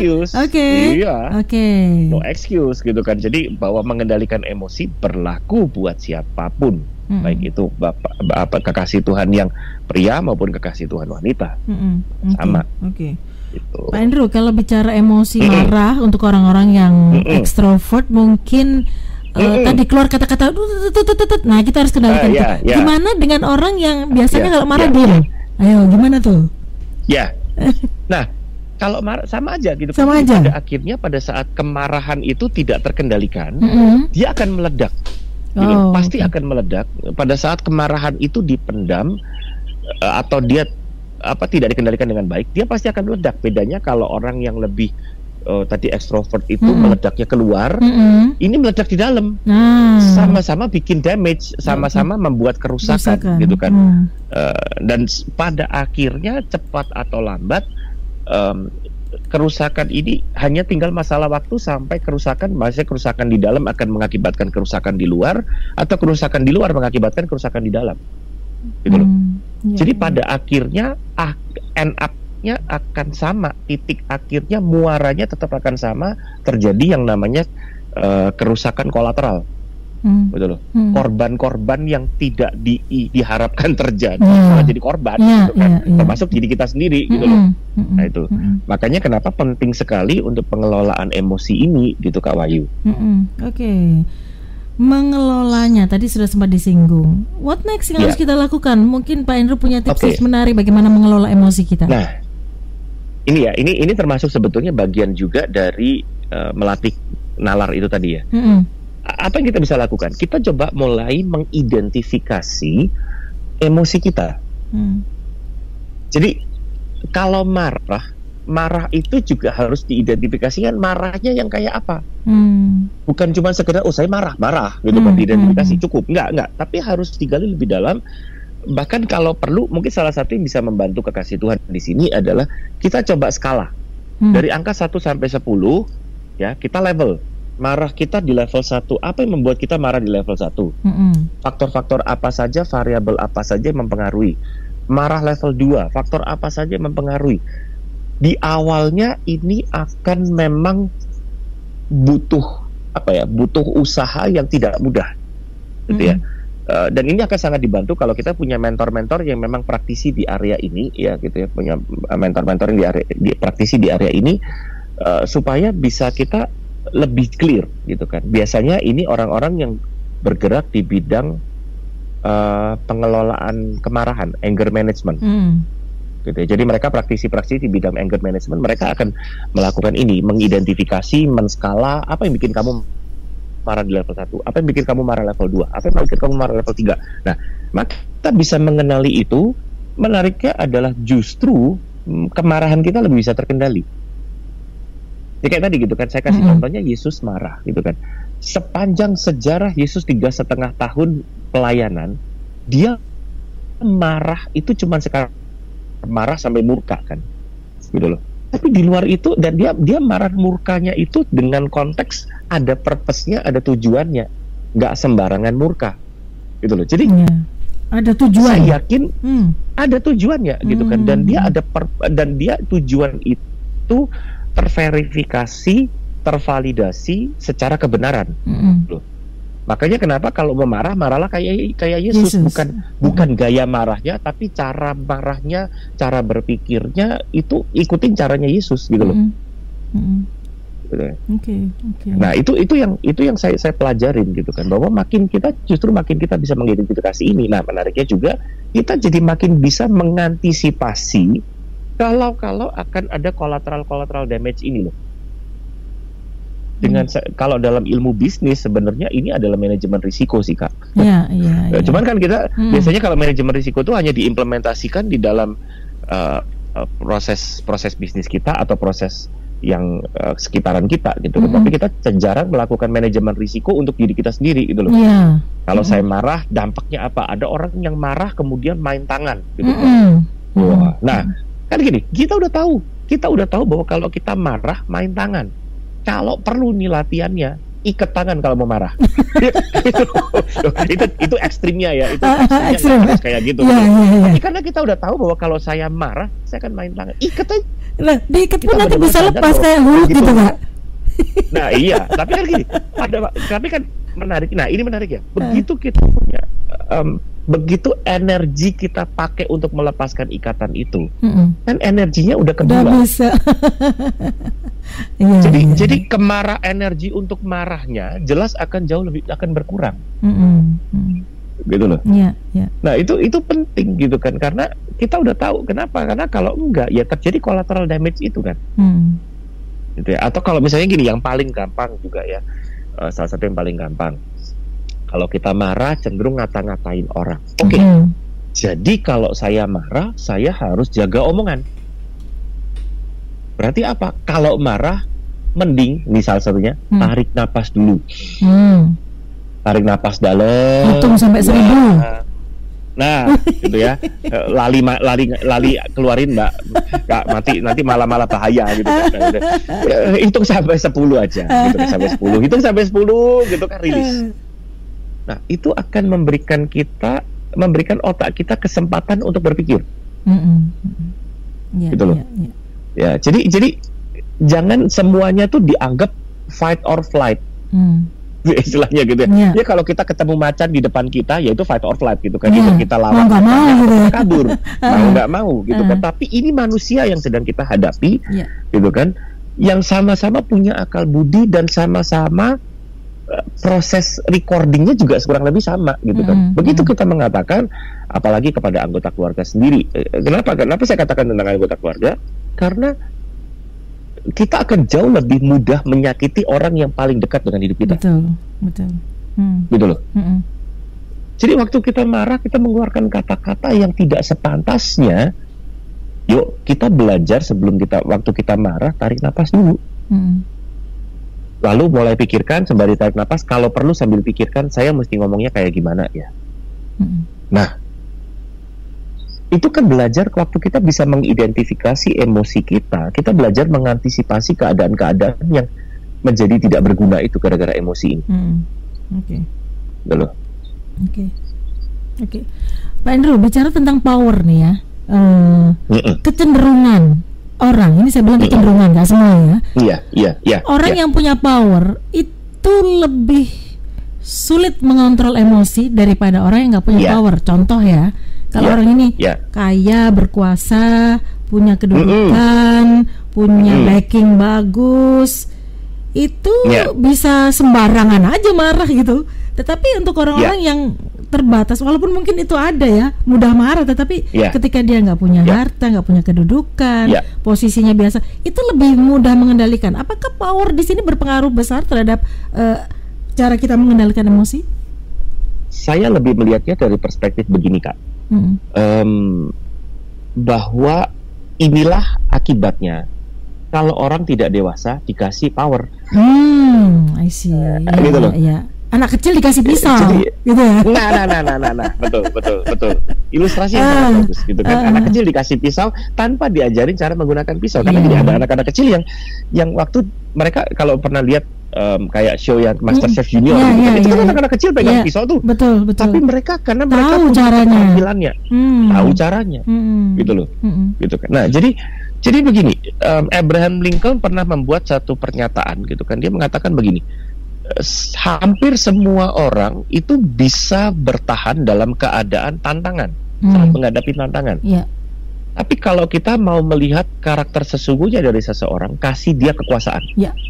[SPEAKER 2] No excuse gitu kan. Jadi bahwa mengendalikan emosi berlaku buat siapapun. Baik itu kekasih Tuhan yang pria maupun kekasih Tuhan wanita, sama. Gitu.
[SPEAKER 1] Pak Andrew, kalau bicara emosi marah untuk orang-orang yang ekstrovert mungkin tadi keluar kata-kata, nah kita harus kendalikan. Gimana dengan orang yang biasanya kalau marah diem? Ayo, gimana tuh?
[SPEAKER 2] Ya, nah kalau marah sama aja gitu.
[SPEAKER 1] Sama aja.
[SPEAKER 2] Pada akhirnya pada saat kemarahan itu tidak terkendalikan, dia akan meledak. Gitu. Pasti akan meledak. Pada saat kemarahan itu dipendam atau dia tidak dikendalikan dengan baik, dia pasti akan meledak. Bedanya kalau orang yang lebih tadi ekstrovert itu meledaknya keluar, ini meledak di dalam, sama-sama bikin damage, sama-sama membuat kerusakan, gitu kan. Dan pada akhirnya cepat atau lambat kerusakan ini hanya tinggal masalah waktu sampai kerusakan di dalam akan mengakibatkan kerusakan di luar, atau kerusakan di luar mengakibatkan kerusakan di dalam, gitu loh. Jadi pada akhirnya end up-nya akan sama, titik akhirnya muaranya tetap akan sama, terjadi yang namanya kerusakan kolateral, betul loh. Korban-korban yang tidak diharapkan terjadi malah jadi korban, gitu kan. Termasuk diri kita sendiri, gitu loh. Nah itu, makanya kenapa penting sekali untuk pengelolaan emosi ini, gitu Kak Wahyu.
[SPEAKER 1] Oke. Mengelolanya tadi sudah sempat disinggung. What next yang harus kita lakukan? Mungkin Pak Andrew punya tips menarik bagaimana mengelola emosi kita.
[SPEAKER 2] Nah, ini termasuk sebetulnya bagian juga dari melatih nalar itu tadi ya. Apa yang kita bisa lakukan? Kita coba mulai mengidentifikasi emosi kita. Jadi kalau marah itu juga harus diidentifikasikan marahnya yang kayak apa. Bukan cuma sekedar saya marah gitu kan, diidentifikasi cukup. Enggak, tapi harus digali lebih dalam. Bahkan kalau perlu mungkin salah satu yang bisa membantu kekasih Tuhan di sini adalah kita coba skala. Dari angka 1 sampai 10 ya, kita level. Marah kita di level 1, apa yang membuat kita marah di level 1? Faktor-faktor apa saja, variabel apa saja yang mempengaruhi? Marah level 2, faktor apa saja yang mempengaruhi? Di awalnya ini akan memang butuh usaha yang tidak mudah, gitu ya. Dan ini akan sangat dibantu kalau kita punya mentor-mentor yang memang praktisi di area ini, ya gitu ya, punya mentor-mentor yang praktisi di area ini, supaya bisa kita lebih clear, gitu kan. Biasanya ini orang-orang yang bergerak di bidang pengelolaan kemarahan, anger management. Gitu ya. Jadi mereka praktisi-praktisi di bidang anger management, mereka akan melakukan ini, mengidentifikasi, menskala apa yang bikin kamu marah di level 1, apa yang bikin kamu marah level 2, apa yang bikin kamu marah level 3. Nah, maka kita bisa mengenali itu. Menariknya adalah justru kemarahan kita lebih bisa terkendali. Ya kayak tadi gitu kan, saya kasih contohnya Yesus marah gitu kan. Sepanjang sejarah Yesus 3,5 tahun pelayanan, dia marah itu cuma sekarang, marah sampai murka kan, gitu loh. Tapi di luar itu, dan dia marah murkanya itu dengan konteks ada purpose-nya, ada tujuannya, nggak sembarangan murka, gitu loh. Jadi
[SPEAKER 1] ada tujuan.
[SPEAKER 2] Saya yakin ada tujuannya, gitu kan. Dan dia tujuan itu terverifikasi, tervalidasi secara kebenaran, loh. Makanya kenapa kalau memarah, marahlah kayak Yesus. Bukan gaya marahnya, tapi cara marahnya, cara berpikirnya itu ikutin caranya Yesus, gitu loh.
[SPEAKER 1] Okay.
[SPEAKER 2] Nah itu yang saya pelajarin, gitu kan, bahwa makin kita bisa mengidentifikasi ini. Nah menariknya juga kita jadi makin bisa mengantisipasi kalau akan ada collateral damage ini loh. Kalau dalam ilmu bisnis sebenarnya ini adalah manajemen risiko sih Kak.
[SPEAKER 1] Iya.
[SPEAKER 2] Cuman kan kita biasanya kalau manajemen risiko itu hanya diimplementasikan di dalam proses bisnis kita atau proses yang sekitaran kita gitu. Tapi kita jarang melakukan manajemen risiko untuk diri kita sendiri gitu loh. Kalau saya marah, dampaknya apa? Ada orang yang marah kemudian main tangan gitu. Nah kan gini, kita udah tahu bahwa kalau kita marah main tangan. Kalau perlu nih latihannya, ikat tangan kalau mau marah. itu ekstrimnya ya, itu ekstrimnya kayak gitu. Tapi karena kita udah tahu bahwa kalau saya marah, saya akan main tangan. Ikat aja.
[SPEAKER 1] Nah, diikat pun nanti bisa lepas kayak huruf gitu, Pak.
[SPEAKER 2] Nah iya, tapi kan gini, tapi kan menarik. Nah ini menarik ya. Begitu kita punya begitu energi kita pakai untuk melepaskan ikatan itu, kan energinya udah kebuang.
[SPEAKER 1] Udah bisa.
[SPEAKER 2] Jadi energi untuk marahnya jelas akan jauh lebih akan berkurang. Gitu loh. Nah itu penting gitu kan, karena kita udah tahu kenapa, karena kalau enggak ya terjadi collateral damage itu kan. Gitu ya. Atau kalau misalnya gini, yang paling gampang juga ya, salah satu yang paling gampang, kalau kita marah cenderung ngata-ngatain orang. Oke. Jadi kalau saya marah, saya harus jaga omongan. Berarti apa? Kalau marah, mending misal satunya tarik napas dulu. Tarik napas dalam.
[SPEAKER 1] Hitung sampai 1000.
[SPEAKER 2] Nah, gitu ya. Lali keluarin, Mbak. Nggak, nanti malah bahaya gitu kan. Hitung sampai 10 aja, gitu kan, sampai 10. Hitung sampai 10 gitu kan, rilis. Nah, itu akan memberikan otak kita kesempatan untuk berpikir. Gitu loh. Ya, jadi jangan semuanya tuh dianggap fight or flight. Istilahnya gitu ya. Ya kalau kita ketemu macan di depan kita, ya itu fight or flight gitu kan. Itu kita lawan, kabur, mau nggak mau gitu kan. Tapi ini manusia yang sedang kita hadapi, gitu kan, yang sama-sama punya akal budi dan sama-sama proses recordingnya juga kurang lebih sama gitu kan. Begitu kita mengatakan, apalagi kepada anggota keluarga sendiri. Kenapa saya katakan tentang anggota keluarga? Karena kita akan jauh lebih mudah menyakiti orang yang paling dekat dengan hidup kita. Betul. Gitu loh. Jadi waktu kita marah, kita mengeluarkan kata-kata yang tidak sepantasnya. Yuk kita belajar waktu kita marah, tarik napas dulu. Lalu mulai pikirkan sembari tarik napas, kalau perlu sambil pikirkan saya mesti ngomongnya kayak gimana ya. Nah, itu kan belajar waktu kita bisa mengidentifikasi emosi kita belajar mengantisipasi keadaan-keadaan yang menjadi tidak berguna itu gara-gara emosi ini.
[SPEAKER 1] Oke. Pak Andrew, bicara tentang power nih ya, kecenderungan orang, ini saya bilang kecenderungan, nggak semua ya. Iya. Orang yang punya power itu lebih sulit mengontrol emosi daripada orang yang nggak punya power. Contoh ya, kalau orang ini kaya, berkuasa, punya kedudukan, punya backing bagus, itu bisa sembarangan aja marah gitu. Tetapi untuk orang-orang yang terbatas, walaupun mungkin itu ada ya, mudah marah, tetapi ketika dia nggak punya harta, nggak punya kedudukan, posisinya biasa, itu lebih mudah mengendalikan. Apakah power di sini berpengaruh besar terhadap cara kita mengendalikan emosi?
[SPEAKER 2] Saya lebih melihatnya dari perspektif begini, Kak. Bahwa inilah akibatnya kalau orang tidak dewasa dikasih power.
[SPEAKER 1] I see. Gitu loh. Anak kecil dikasih pisau, gitu ya. Nah, betul. Ilustrasi yang sangat bagus, gitu kan. Anak kecil dikasih pisau tanpa diajarin cara menggunakan pisau. Karena gini, ada anak-anak kecil yang waktu mereka kalau pernah lihat kayak show yang MasterChef Junior, itu kan anak-anak kecil pegang pisau tuh. Betul. Tapi mereka karena mereka tahu caranya,
[SPEAKER 2] tahu caranya, gitu loh, gitu kan. Nah, jadi begini, Abraham Lincoln pernah membuat satu pernyataan, gitu kan. Dia mengatakan begini. Hampir semua orang itu bisa bertahan dalam keadaan tantangan saat menghadapi tantangan. Tapi kalau kita mau melihat karakter sesungguhnya dari seseorang, kasih dia kekuasaan.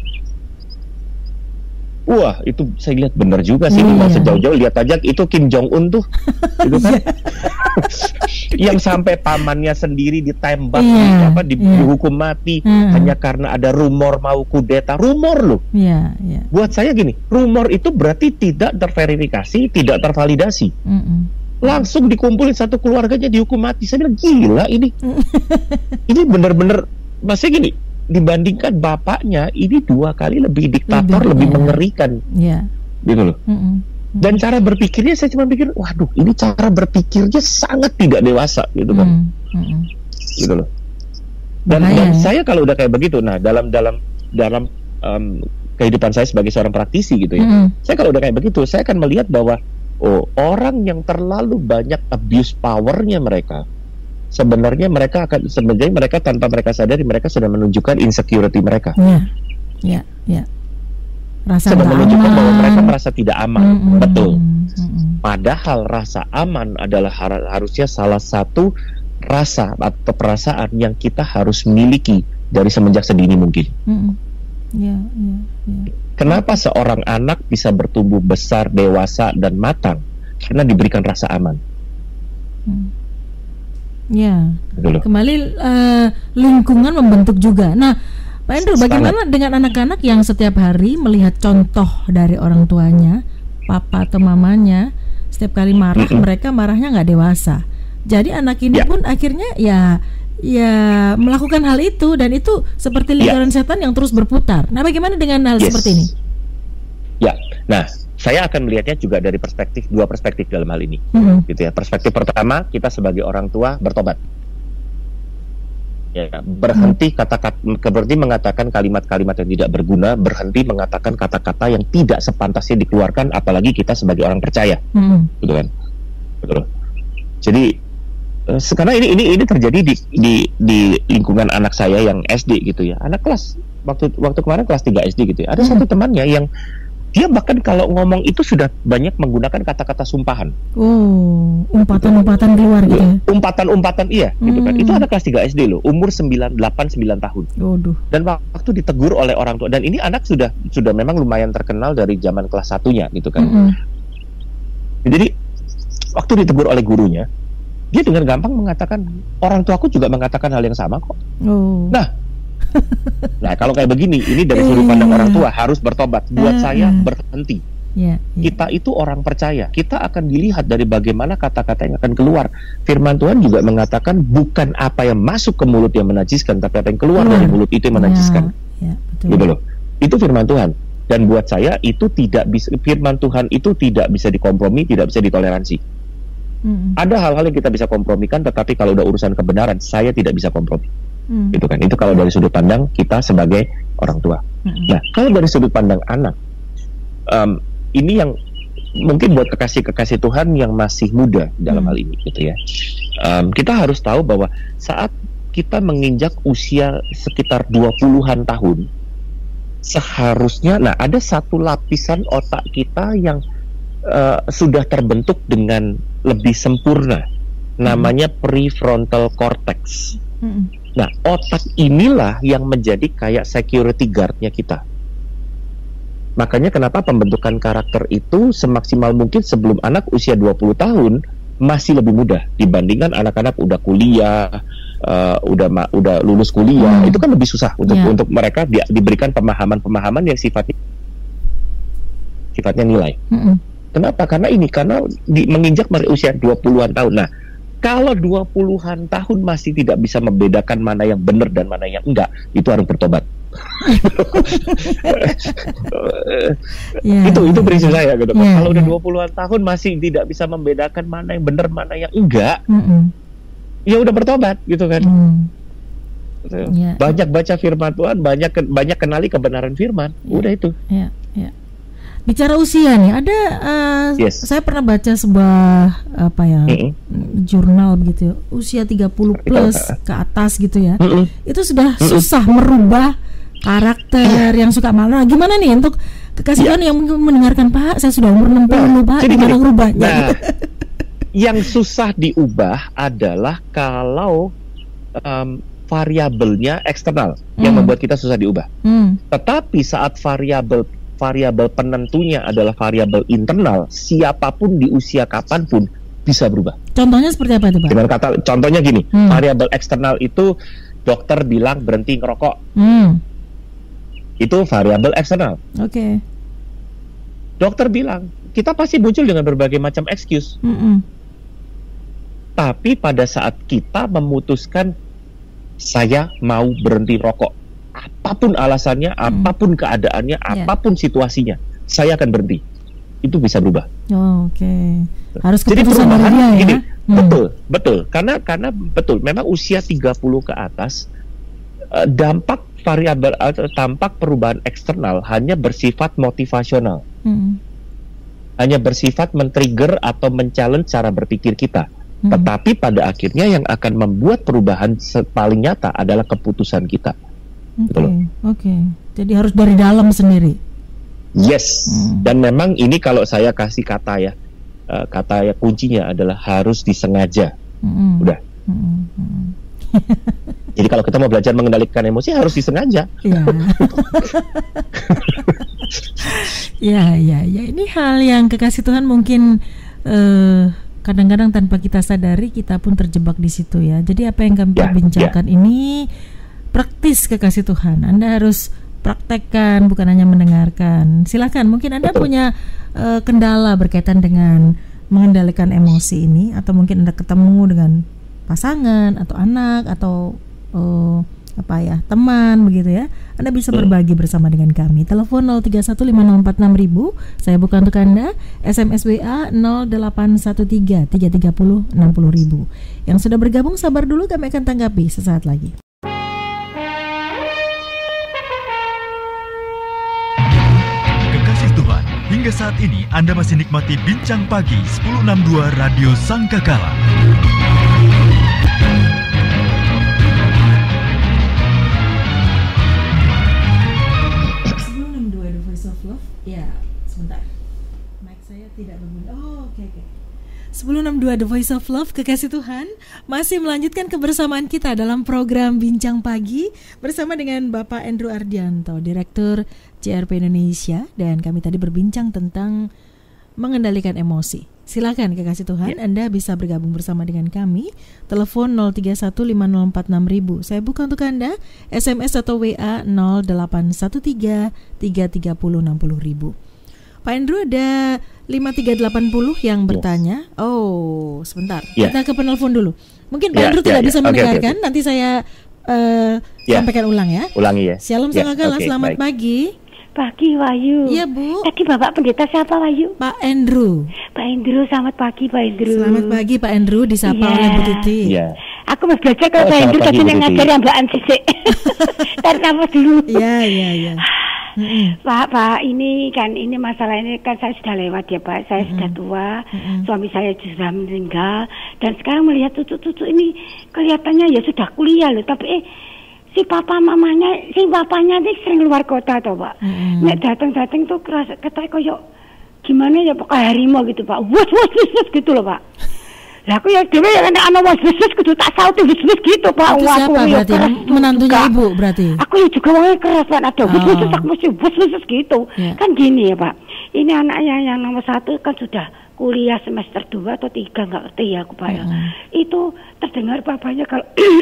[SPEAKER 2] Wah, itu saya lihat benar juga sih. Nggak sejauh-jauh, lihat aja itu Kim Jong Un tuh, gitu kan? Yang sampai pamannya sendiri ditembak, dihukum mati hanya karena ada rumor mau kudeta. Rumor loh. Buat saya gini, rumor itu berarti tidak terverifikasi, tidak tervalidasi. Langsung dikumpulin satu keluarganya dihukum mati. Saya bilang gila ini. Ini benar-benar, maksudnya gini, dibandingkan bapaknya, ini 2 kali lebih diktator, lebih mengerikan, gitu loh. Dan cara berpikirnya saya cuma pikir, waduh, ini cara berpikirnya sangat tidak dewasa, gitu kan, gitu loh. Dan saya kalau udah kayak begitu, nah dalam kehidupan saya sebagai seorang praktisi, gitu ya, saya kalau udah kayak begitu, saya akan melihat bahwa orang yang terlalu banyak abuse powernya mereka. Sebenarnya mereka tanpa mereka sadari mereka sudah menunjukkan insecurity mereka. Rasa sudah menunjukkan bahwa mereka merasa tidak aman. Betul. Padahal rasa aman adalah harusnya salah satu rasa atau perasaan yang kita harus miliki dari semenjak sedini mungkin. Kenapa seorang anak bisa bertumbuh besar, dewasa, dan matang? Karena diberikan rasa aman.
[SPEAKER 1] Kembali lingkungan membentuk juga. Nah, Pak Andrew, bagaimana dengan anak-anak yang setiap hari melihat contoh dari orang tuanya, papa atau mamanya, setiap kali marah, mereka marahnya nggak dewasa. Jadi anak ini pun akhirnya ya melakukan hal itu, dan itu seperti lingkaran setan yang terus berputar. Nah, bagaimana dengan hal seperti ini?
[SPEAKER 2] Nah, saya akan melihatnya juga dari dua perspektif dalam hal ini. Gitu ya. Perspektif pertama, kita sebagai orang tua bertobat. Berhenti berhenti mengatakan kalimat-kalimat yang tidak berguna, berhenti mengatakan kata-kata yang tidak sepantasnya dikeluarkan, apalagi kita sebagai orang percaya, gitu kan? Betul. Jadi karena ini terjadi di lingkungan anak saya yang SD gitu ya, anak kelas waktu kemarin kelas 3 SD gitu ya, ada satu temannya yang dia bahkan kalau ngomong itu sudah banyak menggunakan kata-kata sumpahan. Umpatan-umpatan keluar gitu ya? Umpatan-umpatan, iya, gitu kan. Itu anak kelas 3 SD loh, umur 8-9 tahun. Dan waktu ditegur oleh orang tua, dan ini anak sudah memang lumayan terkenal dari zaman kelas 1-nya gitu kan. Jadi waktu ditegur oleh gurunya, dia dengan gampang mengatakan, orang tuaku juga mengatakan hal yang sama kok. Nah, kalau kayak begini, ini dari sudut pandang orang tua harus bertobat. Buat saya berhenti. Kita itu orang percaya. Kita akan dilihat dari bagaimana kata-kata yang akan keluar. Firman Tuhan juga mengatakan bukan apa yang masuk ke mulut yang menajiskan, tapi apa yang keluar dari mulut itu yang menajiskan. Gitu loh. Itu firman Tuhan. Dan buat saya itu tidak bisa, firman Tuhan itu tidak bisa dikompromi, tidak bisa ditoleransi. Ada hal-hal yang kita bisa kompromikan, tetapi kalau udah urusan kebenaran, saya tidak bisa kompromi. Gitu kan. Itu kalau dari sudut pandang kita sebagai orang tua. Nah, kalau dari sudut pandang anak, ini yang mungkin buat kekasih Tuhan yang masih muda dalam hal ini gitu ya. Kita harus tahu bahwa saat kita menginjak usia sekitar 20-an tahun, seharusnya ada satu lapisan otak kita yang sudah terbentuk dengan lebih sempurna, namanya prefrontal cortex. Nah, otak inilah yang menjadi kayak security guard-nya kita. Makanya kenapa pembentukan karakter itu semaksimal mungkin sebelum anak usia 20 tahun masih lebih mudah dibandingkan anak-anak udah kuliah, udah lulus kuliah. Itu kan lebih susah untuk mereka diberikan pemahaman yang sifatnya nilai. Kenapa? Karena menginjak usia 20-an tahun. Nah, kalau 20-an tahun masih tidak bisa membedakan mana yang benar dan mana yang enggak, itu harus bertobat. Itu prinsip saya gitu. Kalau udah 20-an tahun masih tidak bisa membedakan mana yang benar, mana yang enggak, ya udah bertobat gitu kan. Banyak baca firman Tuhan, banyak kenali kebenaran firman. Udah itu.
[SPEAKER 1] Bicara usia nih, ada saya pernah baca sebuah jurnal begitu ya, usia 30 plus ke atas gitu ya. Itu sudah susah merubah karakter yang suka malu. Gimana nih untuk kekasih Tuhan yang mendengarkan, Pak, saya sudah umur 60, Pak, gimana ngerubahnya?
[SPEAKER 2] Yang susah diubah adalah kalau variabelnya eksternal yang membuat kita susah diubah. Tetapi saat variabel penentunya adalah variabel internal, siapapun di usia kapanpun bisa berubah.
[SPEAKER 1] Contohnya seperti apa itu, Pak?
[SPEAKER 2] Dengan kata, contohnya gini, variabel eksternal itu dokter bilang berhenti ngerokok. Itu variabel eksternal. Dokter bilang, kita pasti muncul dengan berbagai macam excuse. Tapi pada saat kita memutuskan, saya mau berhenti rokok, apapun alasannya, apapun keadaannya, apapun situasinya, saya akan berhenti. Itu bisa berubah.
[SPEAKER 1] Harus
[SPEAKER 2] jadi
[SPEAKER 1] perubahan
[SPEAKER 2] ya?
[SPEAKER 1] Gini,
[SPEAKER 2] betul. Karena betul, memang usia 30 ke atas, dampak variabel tampak perubahan eksternal hanya bersifat motivasional. Hanya bersifat men-trigger atau men-challenge cara berpikir kita. Tetapi pada akhirnya yang akan membuat perubahan paling nyata adalah keputusan kita.
[SPEAKER 1] Jadi harus dari dalam sendiri.
[SPEAKER 2] Dan memang ini kalau saya kasih kata ya, kata kuncinya adalah harus disengaja. Udah. Jadi kalau kita mau belajar mengendalikan emosi harus disengaja.
[SPEAKER 1] Ya. Ini hal yang kekasih Tuhan mungkin kadang-kadang tanpa kita sadari kita pun terjebak di situ ya. Jadi apa yang kami bincangkan ini praktis kekasih Tuhan. Anda harus praktekkan, bukan hanya mendengarkan. Silakan, mungkin Anda punya kendala berkaitan dengan mengendalikan emosi ini, atau mungkin Anda ketemu dengan pasangan atau anak atau teman begitu ya. Anda bisa berbagi bersama dengan kami. Telepon 0315046000. Saya buka untuk Anda. SMS WA 0813 330 60.000. Yang sudah bergabung sabar dulu, kami akan tanggapi sesaat lagi.
[SPEAKER 3] Kekasih Tuhan, hingga saat ini Anda masih nikmati Bincang Pagi 1062 Radio Sangkakala.
[SPEAKER 1] Ya, sebentar. Mic saya tidak berbunyi. Oke. 1062 The Voice of Love, kekasih Tuhan, masih melanjutkan kebersamaan kita dalam program Bincang Pagi bersama dengan Bapak Andrew Ardianto, Direktur CRP Indonesia, dan kami tadi berbincang tentang mengendalikan emosi. Silakan kekasih Tuhan, Anda bisa bergabung bersama dengan kami. Telepon 0315046000. Saya buka untuk Anda. SMS atau WA 0813 330 60.000. Pak Andrew, ada 5380 yang bertanya. Oh, sebentar. Kita ke penelpon dulu. Mungkin Pak Andrew tidak bisa mendengarkan. Nanti saya sampaikan ulang ya.
[SPEAKER 2] Ulangi ya.
[SPEAKER 1] Shalom Sangkakala, selamat pagi.
[SPEAKER 4] Pagi Wahyu.
[SPEAKER 1] Iya Bu.
[SPEAKER 4] Tadi Bapak Pendeta siapa Wahyu?
[SPEAKER 1] Pak Andrew.
[SPEAKER 4] Pak Andrew, selamat pagi Pak Andrew.
[SPEAKER 1] Selamat pagi Pak Andrew, disapa oleh Bu Titi.
[SPEAKER 2] Iya.
[SPEAKER 4] Aku mau belajar kalau Pak Andrew tadi ngajari Mbak Ansisik. Tarik nafas dulu.
[SPEAKER 1] Iya.
[SPEAKER 4] Pak, ini masalah ini kan saya sudah lewat ya Pak. Saya sudah tua, suami saya sudah meninggal, dan sekarang melihat cucu-cucu ini kelihatannya ya sudah kuliah loh, tapi si bapaknya ini sering luar kota toh Pak. Nek datang tuh kerasa kayak koyo gimana ya Pak, harimau gitu Pak. Wus gitu loh Pak. Lah aku ya dhewe ya nek ana wus kudu tak sauti wus gitu Pak.
[SPEAKER 1] Itu siapa berarti? Menantunya Ibu berarti?
[SPEAKER 4] Aku ya juga wong keras Pak, ada wus tak mesti wus gitu. Kan gini ya Pak. Ini anaknya yang nomor 1 kan sudah kuliah semester 2 atau 3 enggak ngerti ya aku Pak ya. Itu terdengar bapaknya kalau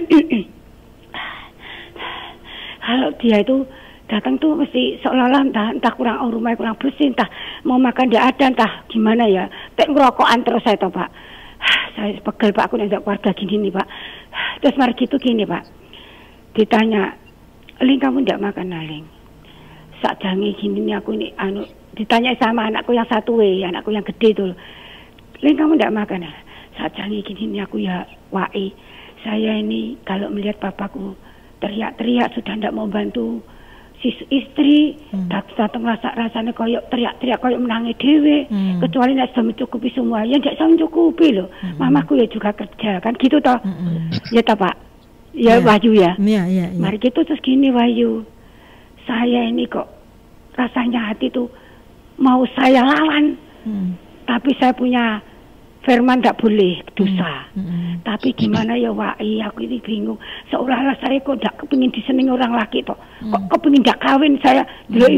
[SPEAKER 4] dia itu datang tuh mesti seolah-olah entah kurang rumahnya kurang bersih, entah mau makan tidak ada, entah gimana ya, ngerokokan terus saya toh Pak. Saya pegel Pak, aku tidak keluarga gini nih Pak. Terus mari gitu gini Pak, ditanya, Ling kamu tidak makan Ling? Sakjangi gini nih aku ini, ditanya sama anakku yang satu anakku yang gede tuh, Ling kamu tidak makan? Sakjangi gini nih aku ya Wai, saya ini kalau melihat papaku teriak-teriak sudah tidak mau bantu si istri, datang rasanya koyok teriak-teriak koyok menangis dewe, kecuali tidak sudah mencukupi semua, ya tidak bisa mencukupi loh. Mamaku ya juga kerja kan gitu toh. Ya toh Pak, ya Wahyu ya. Mari gitu terus gini Wahyu, saya ini kok rasanya hati tuh mau saya lawan, tapi saya punya firman tidak boleh dosa. Tapi gimana ya Wai, aku ini bingung. Seolah-olah saya kok tidak kepingin disenangi orang laki toh. Kok kepingin tidak kawin saya.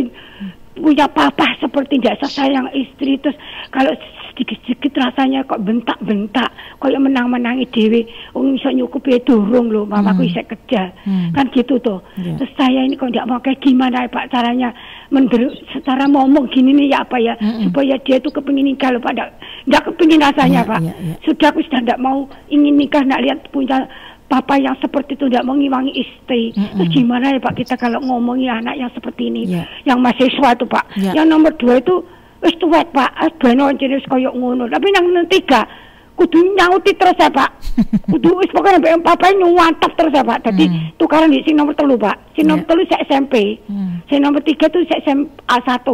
[SPEAKER 4] Punya papa seperti tidak sayang istri. Terus kalau sedikit-sedikit rasanya kok bentak-bentak. Kok yang menang-menangi dewe. Bisa nyukupi durung loh. Mamaku bisa kerja. Kan gitu tuh. Terus saya ini kok tidak mau kayak gimana ya Pak caranya. Secara ngomong gini nih ya apa ya. Supaya dia tuh kepingin nikah loh Pak. Tidak kepingin rasanya Pak. Sudah aku sudah tidak mau ingin nikah. Tidak lihat punya papa yang seperti itu, tidak mengiwangi istri. Terus gimana ya Pak kita kalau ngomongi anak yang seperti ini, yang mahasiswa itu Pak. Yang nomor 2 itu wis tuwek Pak, beno jenis koyok ngono. Tapi yang 3 kudu nyauti terus ya Pak. Kudu wis pokoknya papa nyuwantap terus ya Pak. Jadi tukaran di sing nomor 3 Pak. Sing nomor 3 saya SMP. Sing nomor 3 tuh saya SMA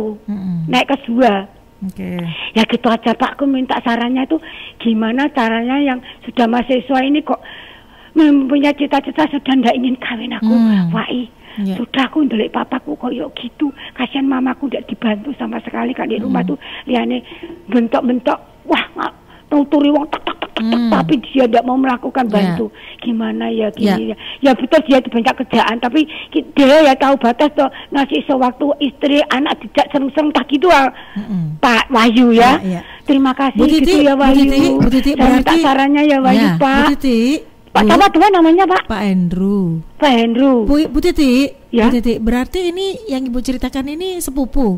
[SPEAKER 4] 1. Naik ke 2. Ya gitu aja Pak, aku minta sarannya itu gimana caranya yang sudah mahasiswa ini kok mempunyai cita-cita sudah tidak ingin kawin aku, Wai. Sudah aku ndelik papaku koyo gitu, kasihan mamaku tidak dibantu sama sekali kan di rumah tuh liane bentok-bentok wah nuturi wong tak tapi dia tidak mau melakukan bantu. Gimana ya gini ya betul dia banyak kerjaan tapi dia ya tahu batas tuh ngasih sewaktu istri anak tidak seneng-seneng tak gitu Pak Wahyu ya. Terima kasih
[SPEAKER 1] Bu Titi,
[SPEAKER 4] gitu ya Wahyu.
[SPEAKER 1] Bu Titi,
[SPEAKER 4] saya minta sarannya ya Wahyu Pak.
[SPEAKER 1] Bu Titi,
[SPEAKER 4] Pak siapa tuh namanya Pak?
[SPEAKER 1] Pak Andrew.
[SPEAKER 4] Pak Andrew.
[SPEAKER 1] Bu Titi,
[SPEAKER 4] ya?
[SPEAKER 1] Bu Titi, berarti ini yang Ibu ceritakan ini sepupu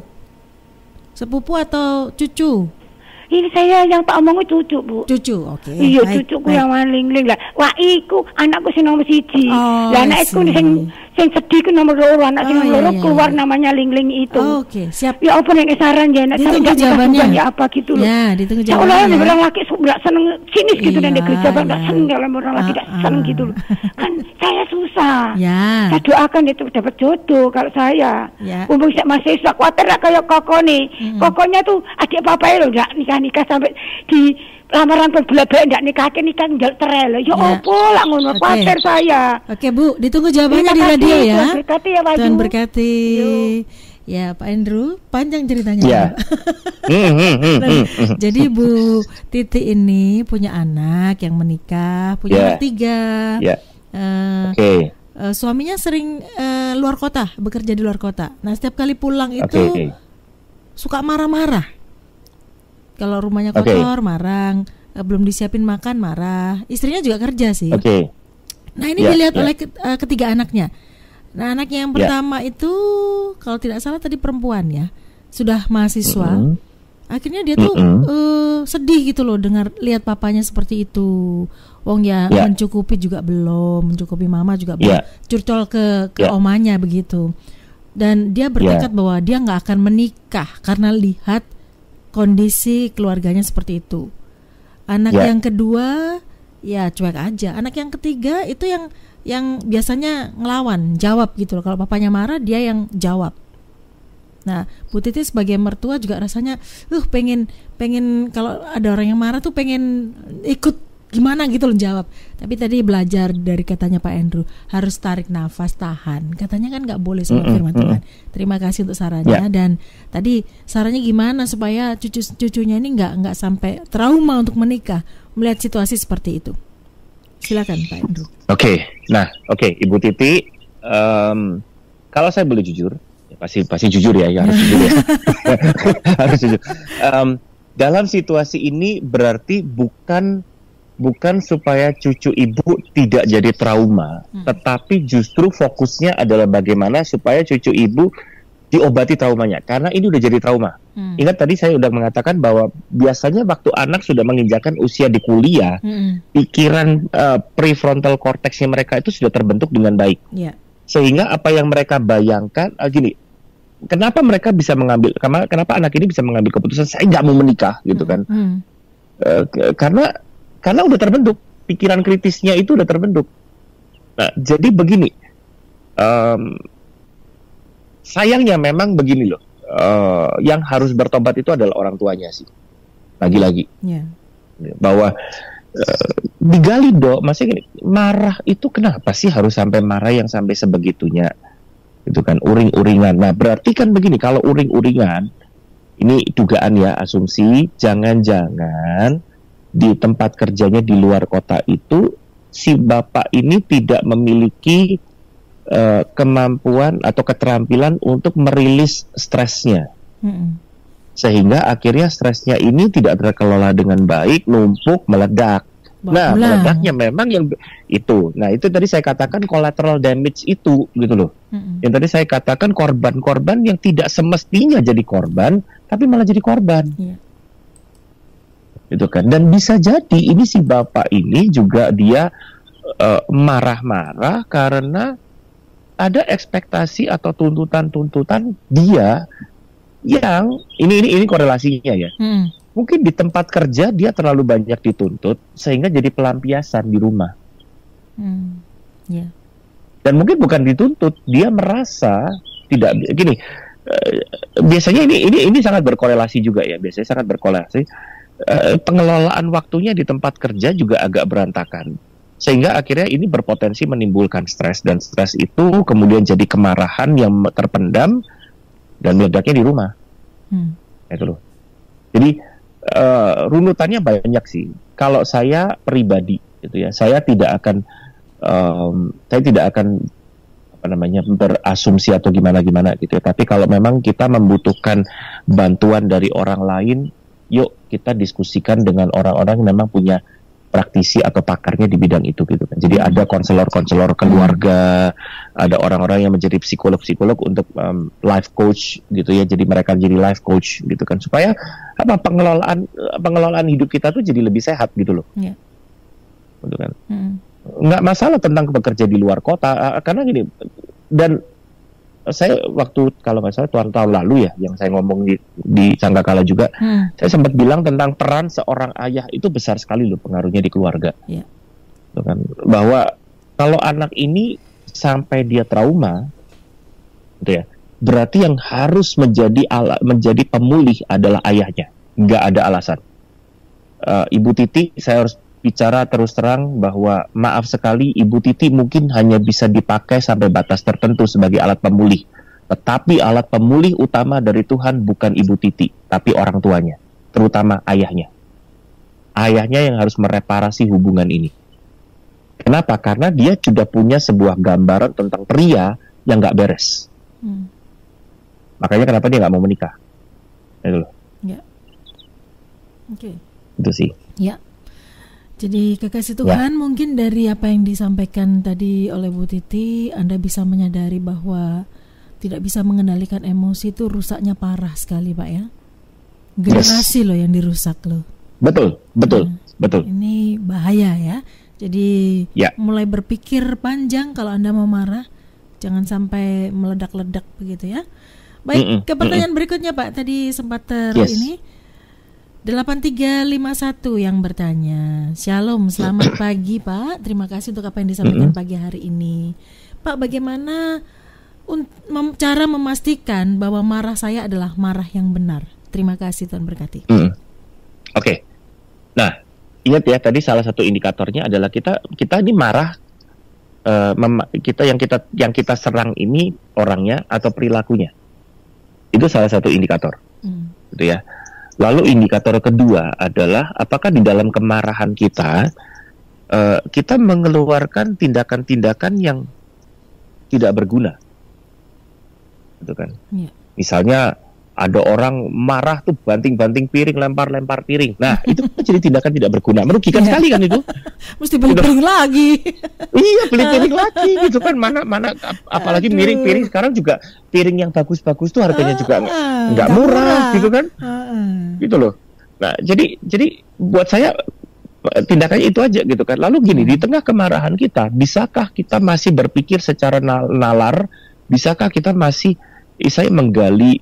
[SPEAKER 1] atau cucu?
[SPEAKER 4] Ini saya yang tak omong cucu Bu.
[SPEAKER 1] Cucu, oke.
[SPEAKER 4] Iya cucuku yang maling-ling lah. Wah iku anakku sing nomor 1. Lah anakku sing sedih ku nomor 2. Anak sing nomor 2 keluar namanya Ling-Ling itu.
[SPEAKER 1] Oke, siap.
[SPEAKER 4] Ya apa nek saran ya nek
[SPEAKER 1] ditunggu jawabannya.
[SPEAKER 4] Ya apa gitu loh.
[SPEAKER 1] Ya, ditunggu jawabannya.
[SPEAKER 4] Soalnya orang laki enggak seneng sinis gitu dan gereja enggak seneng kalau orang laki enggak seneng gitu loh. Kan saya susah.
[SPEAKER 1] Ya.
[SPEAKER 4] Saya doakan itu dapat jodoh kalau saya.
[SPEAKER 1] Ya.
[SPEAKER 4] Umum mahasiswa kuatir lah kayak koko nih. Kokonya tuh adik papanya loh enggak nikah sampai di lamaran berbelak-belak ndak nikah njaluk cerai lho. Ya opo lah ngono kuatir saya.
[SPEAKER 1] Oke Bu, ditunggu jawabannya di radio ya.
[SPEAKER 4] Tuhan berkati ya Wahyu.
[SPEAKER 1] Tuhan berkati. Ya Pak Andrew, panjang ceritanya.
[SPEAKER 2] Ya.
[SPEAKER 1] Jadi Bu Titi ini punya anak yang menikah, punya anak 3.
[SPEAKER 2] Ya. Oke.
[SPEAKER 1] Suaminya sering luar kota, bekerja di luar kota. Nah setiap kali pulang itu suka marah-marah. Kalau rumahnya kotor, marah. Belum disiapin makan, marah. Istrinya juga kerja sih. Nah ini dilihat oleh ketiga anaknya. Nah anaknya yang pertama itu kalau tidak salah tadi perempuan ya, sudah mahasiswa. Akhirnya dia tuh sedih gitu loh lihat papanya seperti itu. Wong ya mencukupi juga belum, mencukupi mama juga belum. Curcol ke omanya begitu. Dan dia bertekad bahwa dia nggak akan menikah karena lihat kondisi keluarganya seperti itu. Anak yang kedua ya cuek aja. Anak yang ketiga itu yang biasanya ngelawan, jawab gitu loh. Kalau papanya marah dia yang jawab. Nah, Bu Titi sebagai mertua juga rasanya pengen kalau ada orang yang marah tuh pengen ikut gimana gitu loh jawab. Tapi tadi belajar dari katanya Pak Andrew, harus tarik nafas, tahan. Katanya kan nggak boleh sama firman Tuhan. Terima kasih untuk sarannya. Dan tadi sarannya gimana supaya cucunya ini nggak sampai trauma untuk menikah melihat situasi seperti itu. Silakan Pak Andrew.
[SPEAKER 2] Oke, Ibu Titi, kalau saya boleh jujur, pasti jujur ya harus jujur ya. Harus jujur. Dalam situasi ini berarti bukan supaya cucu ibu tidak jadi trauma, tetapi justru fokusnya adalah bagaimana supaya cucu ibu diobati traumanya, karena ini udah jadi trauma. Ingat tadi saya udah mengatakan bahwa biasanya waktu anak sudah menginjakkan usia di kuliah, pikiran prefrontal cortexnya mereka itu sudah terbentuk dengan baik, sehingga apa yang mereka bayangkan gini. Kenapa mereka bisa kenapa anak ini bisa mengambil keputusan saya nggak mau menikah gitu kan? Karena udah terbentuk, pikiran kritisnya itu udah terbentuk. Nah, jadi begini, sayangnya memang begini loh, yang harus bertobat itu adalah orang tuanya sih. Lagi-lagi, bahwa digali maksudnya gini, marah itu kenapa sih harus sampai marah yang sampai sebegitunya? Itu kan uring-uringan. Nah, berarti kan begini, kalau uring-uringan, ini dugaan ya, asumsi, jangan-jangan di tempat kerjanya di luar kota itu si bapak ini tidak memiliki kemampuan atau keterampilan untuk merilis stresnya, sehingga akhirnya stresnya ini tidak terkelola dengan baik, numpuk, meledak. Nah, meledaknya memang yang itu. Nah, itu tadi saya katakan collateral damage itu gitu loh. Yang tadi saya katakan korban-korban yang tidak semestinya jadi korban tapi malah jadi korban. Itu kan, dan bisa jadi ini si bapak ini juga dia marah-marah karena ada ekspektasi atau tuntutan-tuntutan dia yang ini korelasinya ya. Mungkin di tempat kerja dia terlalu banyak dituntut sehingga jadi pelampiasan di rumah. Dan mungkin bukan dituntut, dia merasa tidak gini. Biasanya ini sangat berkorelasi juga ya. Biasanya sangat berkorelasi. Pengelolaan waktunya di tempat kerja juga agak berantakan, sehingga akhirnya ini berpotensi menimbulkan stres, dan stres itu kemudian jadi kemarahan yang terpendam dan meledaknya di rumah. Itu loh. Jadi runutannya banyak sih. Kalau saya pribadi, gitu ya, saya tidak akan berasumsi atau gimana gitu ya. Tapi kalau memang kita membutuhkan bantuan dari orang lain, yuk kita diskusikan dengan orang-orang yang memang punya praktisi atau pakarnya di bidang itu gitu kan. Jadi ada konselor keluarga, ada orang-orang yang menjadi psikolog untuk life coach gitu ya. Jadi mereka jadi life coach gitu kan, supaya pengelolaan hidup kita tuh jadi lebih sehat gitu loh. Yeah. Gitu kan. Nggak masalah tentang bekerja di luar kota, karena gini, dan saya waktu kalau nggak salah tahun lalu ya yang saya ngomong di Sangkakala juga, saya sempat bilang tentang peran seorang ayah itu besar sekali loh pengaruhnya di keluarga. Yeah. Gitu kan? Bahwa kalau anak ini sampai dia trauma, gitu ya, berarti yang harus menjadi pemulih adalah ayahnya. Nggak ada alasan. Ibu Titi, saya harus bicara terus terang bahwa maaf sekali, Ibu Titi mungkin hanya bisa dipakai sampai batas tertentu sebagai alat pemulih. Tetapi alat pemulih utama dari Tuhan bukan Ibu Titi, tapi orang tuanya, terutama ayahnya. Ayahnya yang harus mereparasi hubungan ini. Kenapa? Karena dia sudah punya sebuah gambaran tentang pria yang nggak beres. Makanya kenapa dia nggak mau menikah. Itu loh. Ya. Oke. Itu sih.
[SPEAKER 1] Ya. Jadi kekasih Tuhan, mungkin dari apa yang disampaikan tadi oleh Bu Titi, Anda bisa menyadari bahwa tidak bisa mengendalikan emosi itu rusaknya parah sekali, Pak ya. Generasi loh yang dirusak loh.
[SPEAKER 2] Betul.
[SPEAKER 1] Ini bahaya ya. Jadi mulai berpikir panjang kalau Anda mau marah, jangan sampai meledak-ledak begitu ya. Baik, ke pertanyaan berikutnya Pak, tadi sempat ini 8351 yang bertanya. Shalom, selamat pagi Pak. Terima kasih untuk apa yang disampaikan pagi hari ini. Pak, bagaimana cara memastikan bahwa marah saya adalah marah yang benar? Terima kasih, Tuhan berkati.
[SPEAKER 2] Oke. Nah, ingat ya, tadi salah satu indikatornya adalah kita ini marah, yang kita serang ini orangnya atau perilakunya. Itu salah satu indikator. Gitu ya. Lalu indikator kedua adalah apakah di dalam kemarahan kita mengeluarkan tindakan-tindakan yang tidak berguna, gitu kan? Yeah. Misalnya ada orang marah tuh banting-banting piring, lempar-lempar piring. Nah itu jadi tindakan tidak berguna, merugikan sekali kan itu.
[SPEAKER 1] Mesti beli piring lagi.
[SPEAKER 2] Iya, beli piring lagi gitu kan. Mana apalagi piring sekarang juga piring yang bagus-bagus tuh harganya juga nggak murah gitu kan. Gitu loh. Nah, jadi buat saya tindakannya itu aja gitu kan. Lalu gini, di tengah kemarahan kita, bisakah kita masih berpikir secara nalar? Bisakah kita masih menggali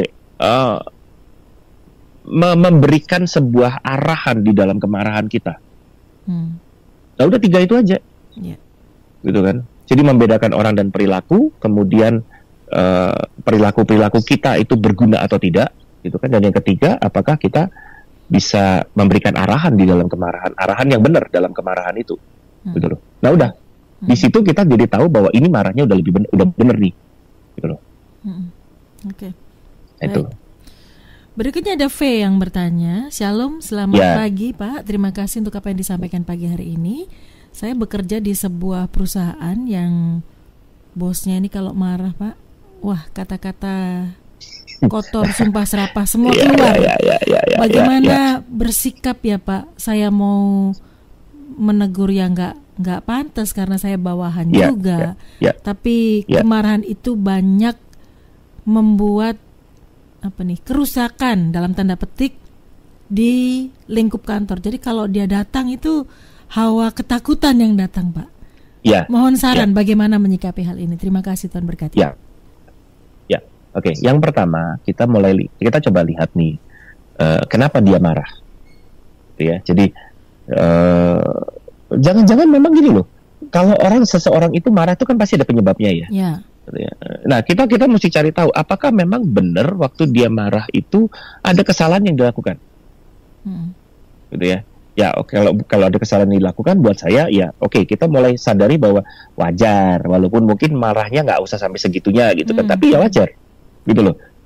[SPEAKER 2] memberikan sebuah arahan di dalam kemarahan kita? Nah, udah 3 itu aja. Gitu kan. Jadi membedakan orang dan perilaku, kemudian perilaku kita itu berguna atau tidak, gitu kan. Dan yang ketiga, apakah kita bisa memberikan arahan di dalam kemarahan, arahan yang benar dalam kemarahan itu, gitu loh. Nah udah, di situ kita jadi tahu bahwa ini marahnya udah lebih udah benar nih, gitu loh.
[SPEAKER 1] Oke.
[SPEAKER 2] Itu.
[SPEAKER 1] Berikutnya ada V yang bertanya, Shalom, selamat pagi Pak. Terima kasih untuk apa yang disampaikan pagi hari ini. Saya bekerja di sebuah perusahaan yang bosnya ini kalau marah Pak, wah kata-kata kotor, sumpah serapah semua keluar. Bagaimana bersikap ya Pak? Saya mau menegur yang nggak pantas karena saya bawahan juga. Tapi kemarahan itu banyak membuat kerusakan dalam tanda petik di lingkup kantor. Jadi kalau dia datang itu hawa ketakutan yang datang Pak. Mohon saran bagaimana menyikapi hal ini. Terima kasih, Tuhan berkati.
[SPEAKER 2] Oke, yang pertama kita coba lihat nih kenapa dia marah, gitu ya. Jadi jangan-jangan memang gini loh, kalau seseorang itu marah itu kan pasti ada penyebabnya ya. Gitu ya. Nah kita mesti cari tahu apakah memang benar waktu dia marah itu ada kesalahan yang dilakukan, gitu ya. Ya oke, kalau ada kesalahan yang dilakukan buat saya kita mulai sadari bahwa wajar, walaupun mungkin marahnya nggak usah sampai segitunya gitu kan, tapi ya wajar. Gitu loh. So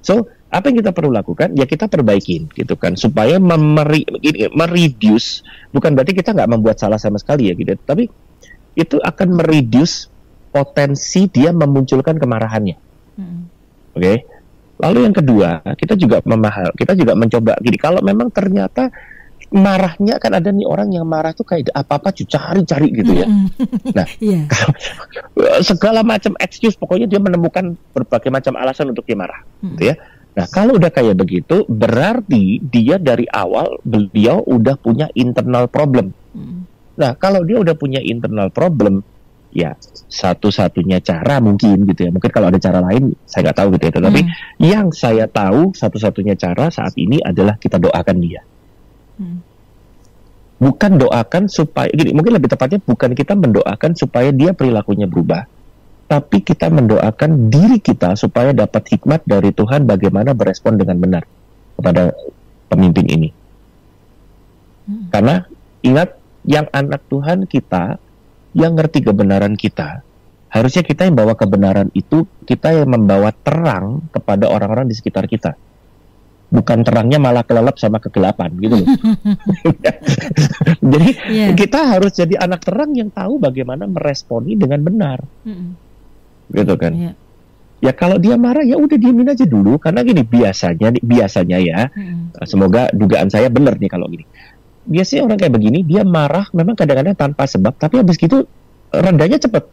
[SPEAKER 2] Apa yang kita perlu lakukan? Ya kita perbaikin gitu kan, supaya mereduce, bukan berarti kita nggak membuat salah sama sekali ya gitu, tapi itu akan mereduce potensi dia memunculkan kemarahannya. Oke. Lalu yang kedua, kita juga mencoba gini, kalau memang ternyata marahnya, kan ada nih orang yang marah tuh kayak apa-apa cari-cari gitu ya. Nah, segala macam excuse, pokoknya dia menemukan berbagai macam alasan untuk dia marah, gitu ya. Nah, kalau udah kayak begitu, berarti dia dari awal beliau udah punya internal problem. Nah, kalau dia udah punya internal problem, ya satu-satunya cara mungkin gitu ya. Mungkin kalau ada cara lain, saya nggak tahu gitu ya. Tetapi yang saya tahu satu-satunya cara saat ini adalah kita doakan dia. Bukan doakan supaya gini, mungkin lebih tepatnya bukan kita mendoakan supaya dia perilakunya berubah, tapi kita mendoakan diri kita supaya dapat hikmat dari Tuhan bagaimana berespon dengan benar kepada pemimpin ini. Karena ingat, yang anak Tuhan kita, yang ngerti kebenaran kita, harusnya kita yang bawa kebenaran itu, kita yang membawa terang kepada orang-orang di sekitar kita. Bukan terangnya malah kelelep sama kegelapan gitu loh. Jadi kita harus jadi anak terang yang tahu bagaimana meresponi dengan benar. Gitu kan. Ya kalau dia marah, ya udah diemin aja dulu, karena gini, biasanya ya, semoga dugaan saya benar nih kalau gini. Biasanya orang kayak begini, dia marah memang kadang-kadang tanpa sebab, tapi habis gitu redanya cepet.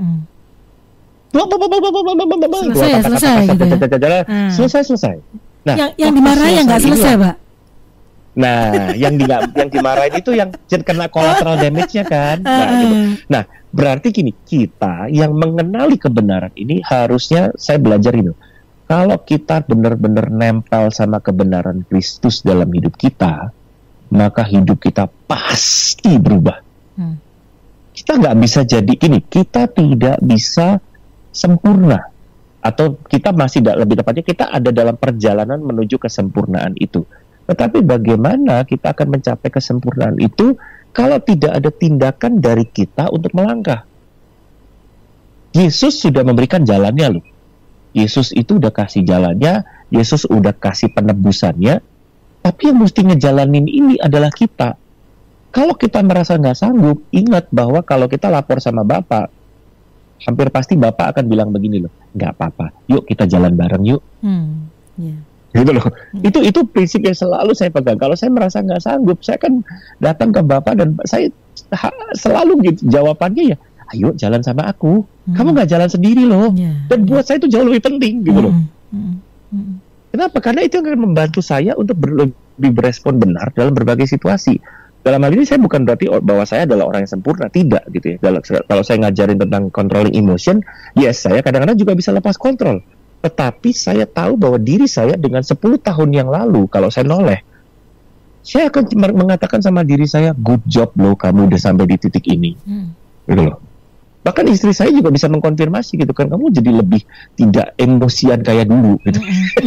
[SPEAKER 2] Selesai. Nah,
[SPEAKER 1] yang dimarahin yang nggak selesai, Pak.
[SPEAKER 2] Nah, yang dimarahin itu yang kena collateral damage-nya kan. Nah, berarti gini, kita yang mengenali kebenaran ini harusnya, saya belajar ini. Kalau kita benar-benar nempel sama kebenaran Kristus dalam hidup kita, maka hidup kita pasti berubah. Kita nggak bisa jadi gini, kita tidak bisa sempurna. Atau kita masih, lebih tepatnya kita ada dalam perjalanan menuju kesempurnaan itu. Tetapi bagaimana kita akan mencapai kesempurnaan itu kalau tidak ada tindakan dari kita untuk melangkah? Yesus sudah memberikan jalannya loh. Yesus itu udah kasih jalannya, Yesus udah kasih penebusannya, tapi yang mesti ngejalanin ini adalah kita. Kalau kita merasa nggak sanggup, ingat bahwa kalau kita lapor sama Bapak, hampir pasti Bapak akan bilang begini loh, nggak apa-apa, yuk kita jalan bareng yuk. Gitu loh. Itu prinsip yang selalu saya pegang. Kalau saya merasa nggak sanggup, saya akan datang ke Bapak dan saya selalu gitu, jawabannya ya, ayo jalan sama aku. Kamu nggak jalan sendiri loh. Dan buat saya itu jauh lebih penting gitu loh. Kenapa? Karena itu akan membantu saya untuk lebih berespon benar dalam berbagai situasi. Dalam hal ini saya bukan berarti bahwa saya adalah orang yang sempurna, tidak gitu ya. Kalau saya ngajarin tentang controlling emotion, yes, saya kadang-kadang juga bisa lepas kontrol. Tetapi saya tahu bahwa diri saya dengan 10 tahun yang lalu, kalau saya noleh, saya akan mengatakan sama diri saya, good job loh, kamu udah sampai di titik ini. Gitu loh. Bahkan istri saya juga bisa mengkonfirmasi gitu kan, kamu jadi lebih tidak emosian kayak dulu gitu.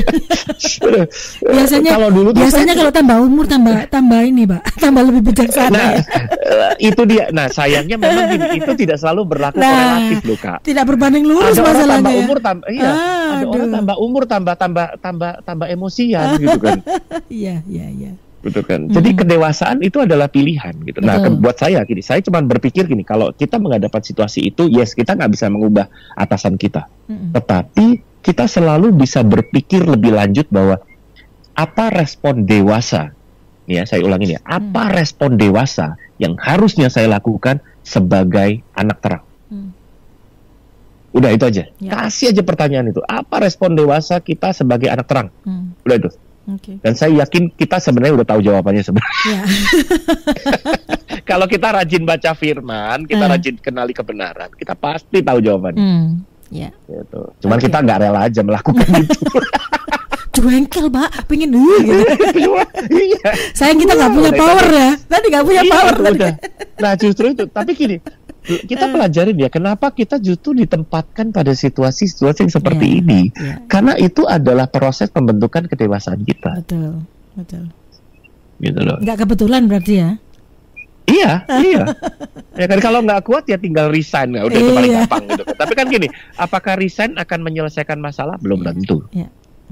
[SPEAKER 1] biasanya kalau tambah umur tambah ini, Pak, tambah lebih bijaksana.
[SPEAKER 2] Nah, itu dia. Nah, sayangnya memang gini, itu tidak selalu berlaku korelatif loh, Kak.
[SPEAKER 1] Tidak berbanding lurus masalahnya.
[SPEAKER 2] Ada orang tambah umur tambah emosian gitu kan.
[SPEAKER 1] Iya.
[SPEAKER 2] Gitu kan. Jadi kedewasaan itu adalah pilihan gitu. Nah, buat saya gini, saya cuma berpikir gini, kalau kita menghadapi situasi itu, yes, kita nggak bisa mengubah atasan kita. Tetapi kita selalu bisa berpikir lebih lanjut bahwa apa respon dewasa? Ya, saya ulangin ya. Apa respon dewasa yang harusnya saya lakukan sebagai anak terang? Udah itu aja. Kasih aja pertanyaan itu. Apa respon dewasa kita sebagai anak terang? Udah itu. Dan saya yakin kita sebenarnya udah tahu jawabannya sebenarnya. Kalau kita rajin baca firman, kita rajin kenali kebenaran, kita pasti tahu jawabannya. Gitu. Cuman kita nggak rela aja melakukan itu.
[SPEAKER 1] Jengkel, Pak, pengen gitu.
[SPEAKER 2] Iya.
[SPEAKER 1] Sayang kita nggak punya power ya. Tadi nggak punya power.
[SPEAKER 2] Nah justru itu. Tapi gini, kita pelajarin ya, kenapa kita justru ditempatkan pada situasi-situasi yang seperti ini. Karena itu adalah proses pembentukan kedewasaan kita.
[SPEAKER 1] Betul.
[SPEAKER 2] Gitu loh.
[SPEAKER 1] Nggak kebetulan berarti ya?
[SPEAKER 2] Iya. Ya kan, kalau nggak kuat ya tinggal resign. Udah itu paling gampang gitu. Tapi kan gini, apakah resign akan menyelesaikan masalah? Belum tentu.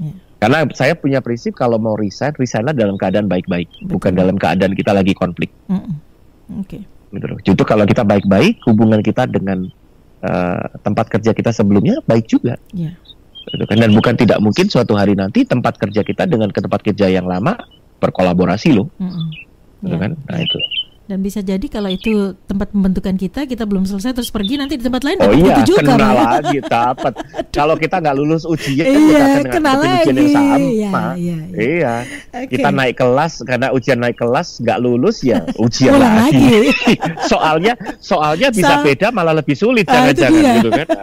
[SPEAKER 2] Karena saya punya prinsip kalau mau resignlah dalam keadaan baik-baik, bukan dalam keadaan kita lagi konflik.
[SPEAKER 1] Oke.
[SPEAKER 2] Justru kalau kita baik-baik, hubungan kita dengan tempat kerja kita sebelumnya baik juga.
[SPEAKER 1] Yeah.
[SPEAKER 2] Dan bukan tidak mungkin suatu hari nanti tempat kerja kita dengan ke tempat kerja yang lama berkolaborasi loh.
[SPEAKER 1] Yeah.
[SPEAKER 2] Kan? Nah itu.
[SPEAKER 1] Dan bisa jadi kalau itu tempat pembentukan kita belum selesai terus pergi nanti di tempat lain
[SPEAKER 2] itu juga. Kena lagi dapat. Kalau kita nggak lulus ujian kita
[SPEAKER 1] kena lagi.
[SPEAKER 2] Ujian yang sama. Iya.
[SPEAKER 1] Okay.
[SPEAKER 2] Kita naik kelas karena ujian naik kelas nggak lulus ya ujian lagi. soalnya bisa beda malah lebih sulit jangan-jangan gitu kan.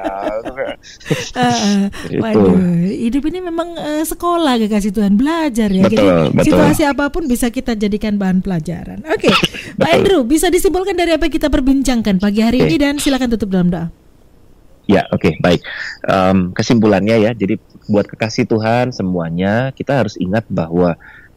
[SPEAKER 1] Waduh, hidup ini memang sekolah kasih Tuhan, belajar ya.
[SPEAKER 2] Betul.
[SPEAKER 1] Situasi apapun bisa kita jadikan bahan pelajaran. Oke. Pak Andrew, bisa disimpulkan dari apa yang kita perbincangkan pagi hari ini dan silakan tutup dalam doa.
[SPEAKER 2] Ya, oke, baik. Kesimpulannya ya, jadi buat kekasih Tuhan semuanya, kita harus ingat bahwa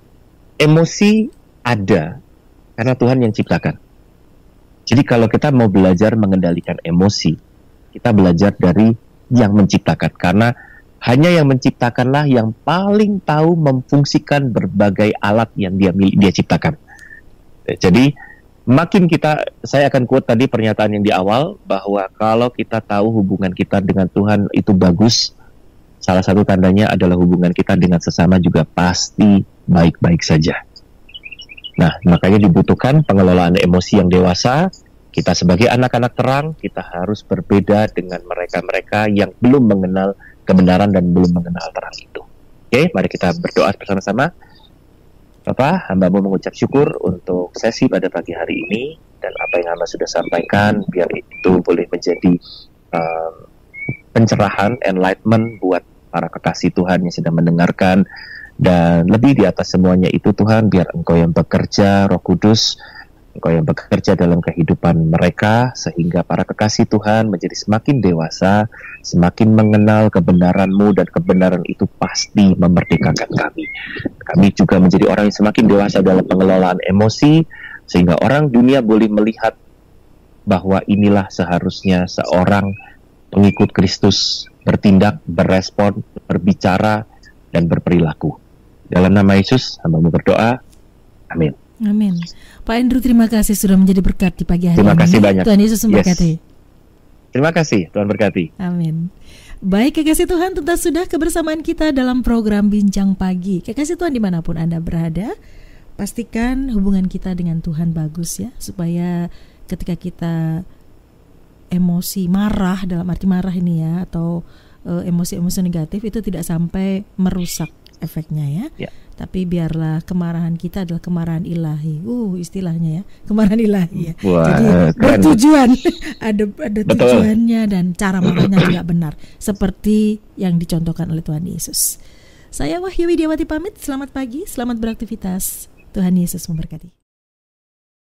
[SPEAKER 2] emosi ada karena Tuhan yang ciptakan. Jadi kalau kita mau belajar mengendalikan emosi, kita belajar dari yang menciptakan. Karena hanya yang menciptakanlah yang paling tahu memfungsikan berbagai alat yang dia ciptakan. Jadi makin saya akan quote tadi pernyataan yang di awal, bahwa kalau kita tahu hubungan kita dengan Tuhan itu bagus, salah satu tandanya adalah hubungan kita dengan sesama juga pasti baik-baik saja. Nah, makanya dibutuhkan pengelolaan emosi yang dewasa. Kita sebagai anak-anak terang, kita harus berbeda dengan mereka-mereka yang belum mengenal kebenaran dan belum mengenal terang itu. Oke, mari kita berdoa bersama-sama. Bapak, hamba-Mu mengucap syukur untuk sesi pada pagi hari ini, dan apa yang hamba sudah sampaikan, biar itu boleh menjadi pencerahan, enlightenment buat para kekasih Tuhan yang sedang mendengarkan. Dan lebih di atas semuanya itu Tuhan, biar Engkau yang bekerja, Roh Kudus, Engkau yang bekerja dalam kehidupan mereka, sehingga para kekasih Tuhan menjadi semakin dewasa, semakin mengenal kebenaran-Mu, dan kebenaran itu pasti memerdekakan kami. Kami juga menjadi orang yang semakin dewasa dalam pengelolaan emosi, sehingga orang dunia boleh melihat bahwa inilah seharusnya seorang pengikut Kristus bertindak, berespon, berbicara, dan berperilaku. Dalam nama Yesus, hamba-Mu berdoa. Amin.
[SPEAKER 1] Amin. Pak Andrew, terima kasih sudah menjadi berkat di pagi hari ini.
[SPEAKER 2] Terima kasih banyak.
[SPEAKER 1] Tuhan Yesus memberkati.
[SPEAKER 2] Terima kasih, Tuhan berkati.
[SPEAKER 1] Amin. Baik, kekasih Tuhan, tuntas sudah kebersamaan kita dalam program Bincang Pagi. Kekasih Tuhan dimanapun Anda berada, pastikan hubungan kita dengan Tuhan bagus ya, supaya ketika kita emosi, marah, dalam arti marah ini ya, atau emosi-emosi negatif itu tidak sampai merusak efeknya ya. Tapi biarlah kemarahan kita adalah kemarahan ilahi. Istilahnya ya, kemarahan ilahi ya.
[SPEAKER 2] Wah,
[SPEAKER 1] jadi bertujuan, ada tujuannya, dan cara marahnya juga benar, seperti yang dicontohkan oleh Tuhan Yesus. Saya Wahyu Widiawati pamit. Selamat pagi, selamat beraktivitas. Tuhan Yesus memberkati.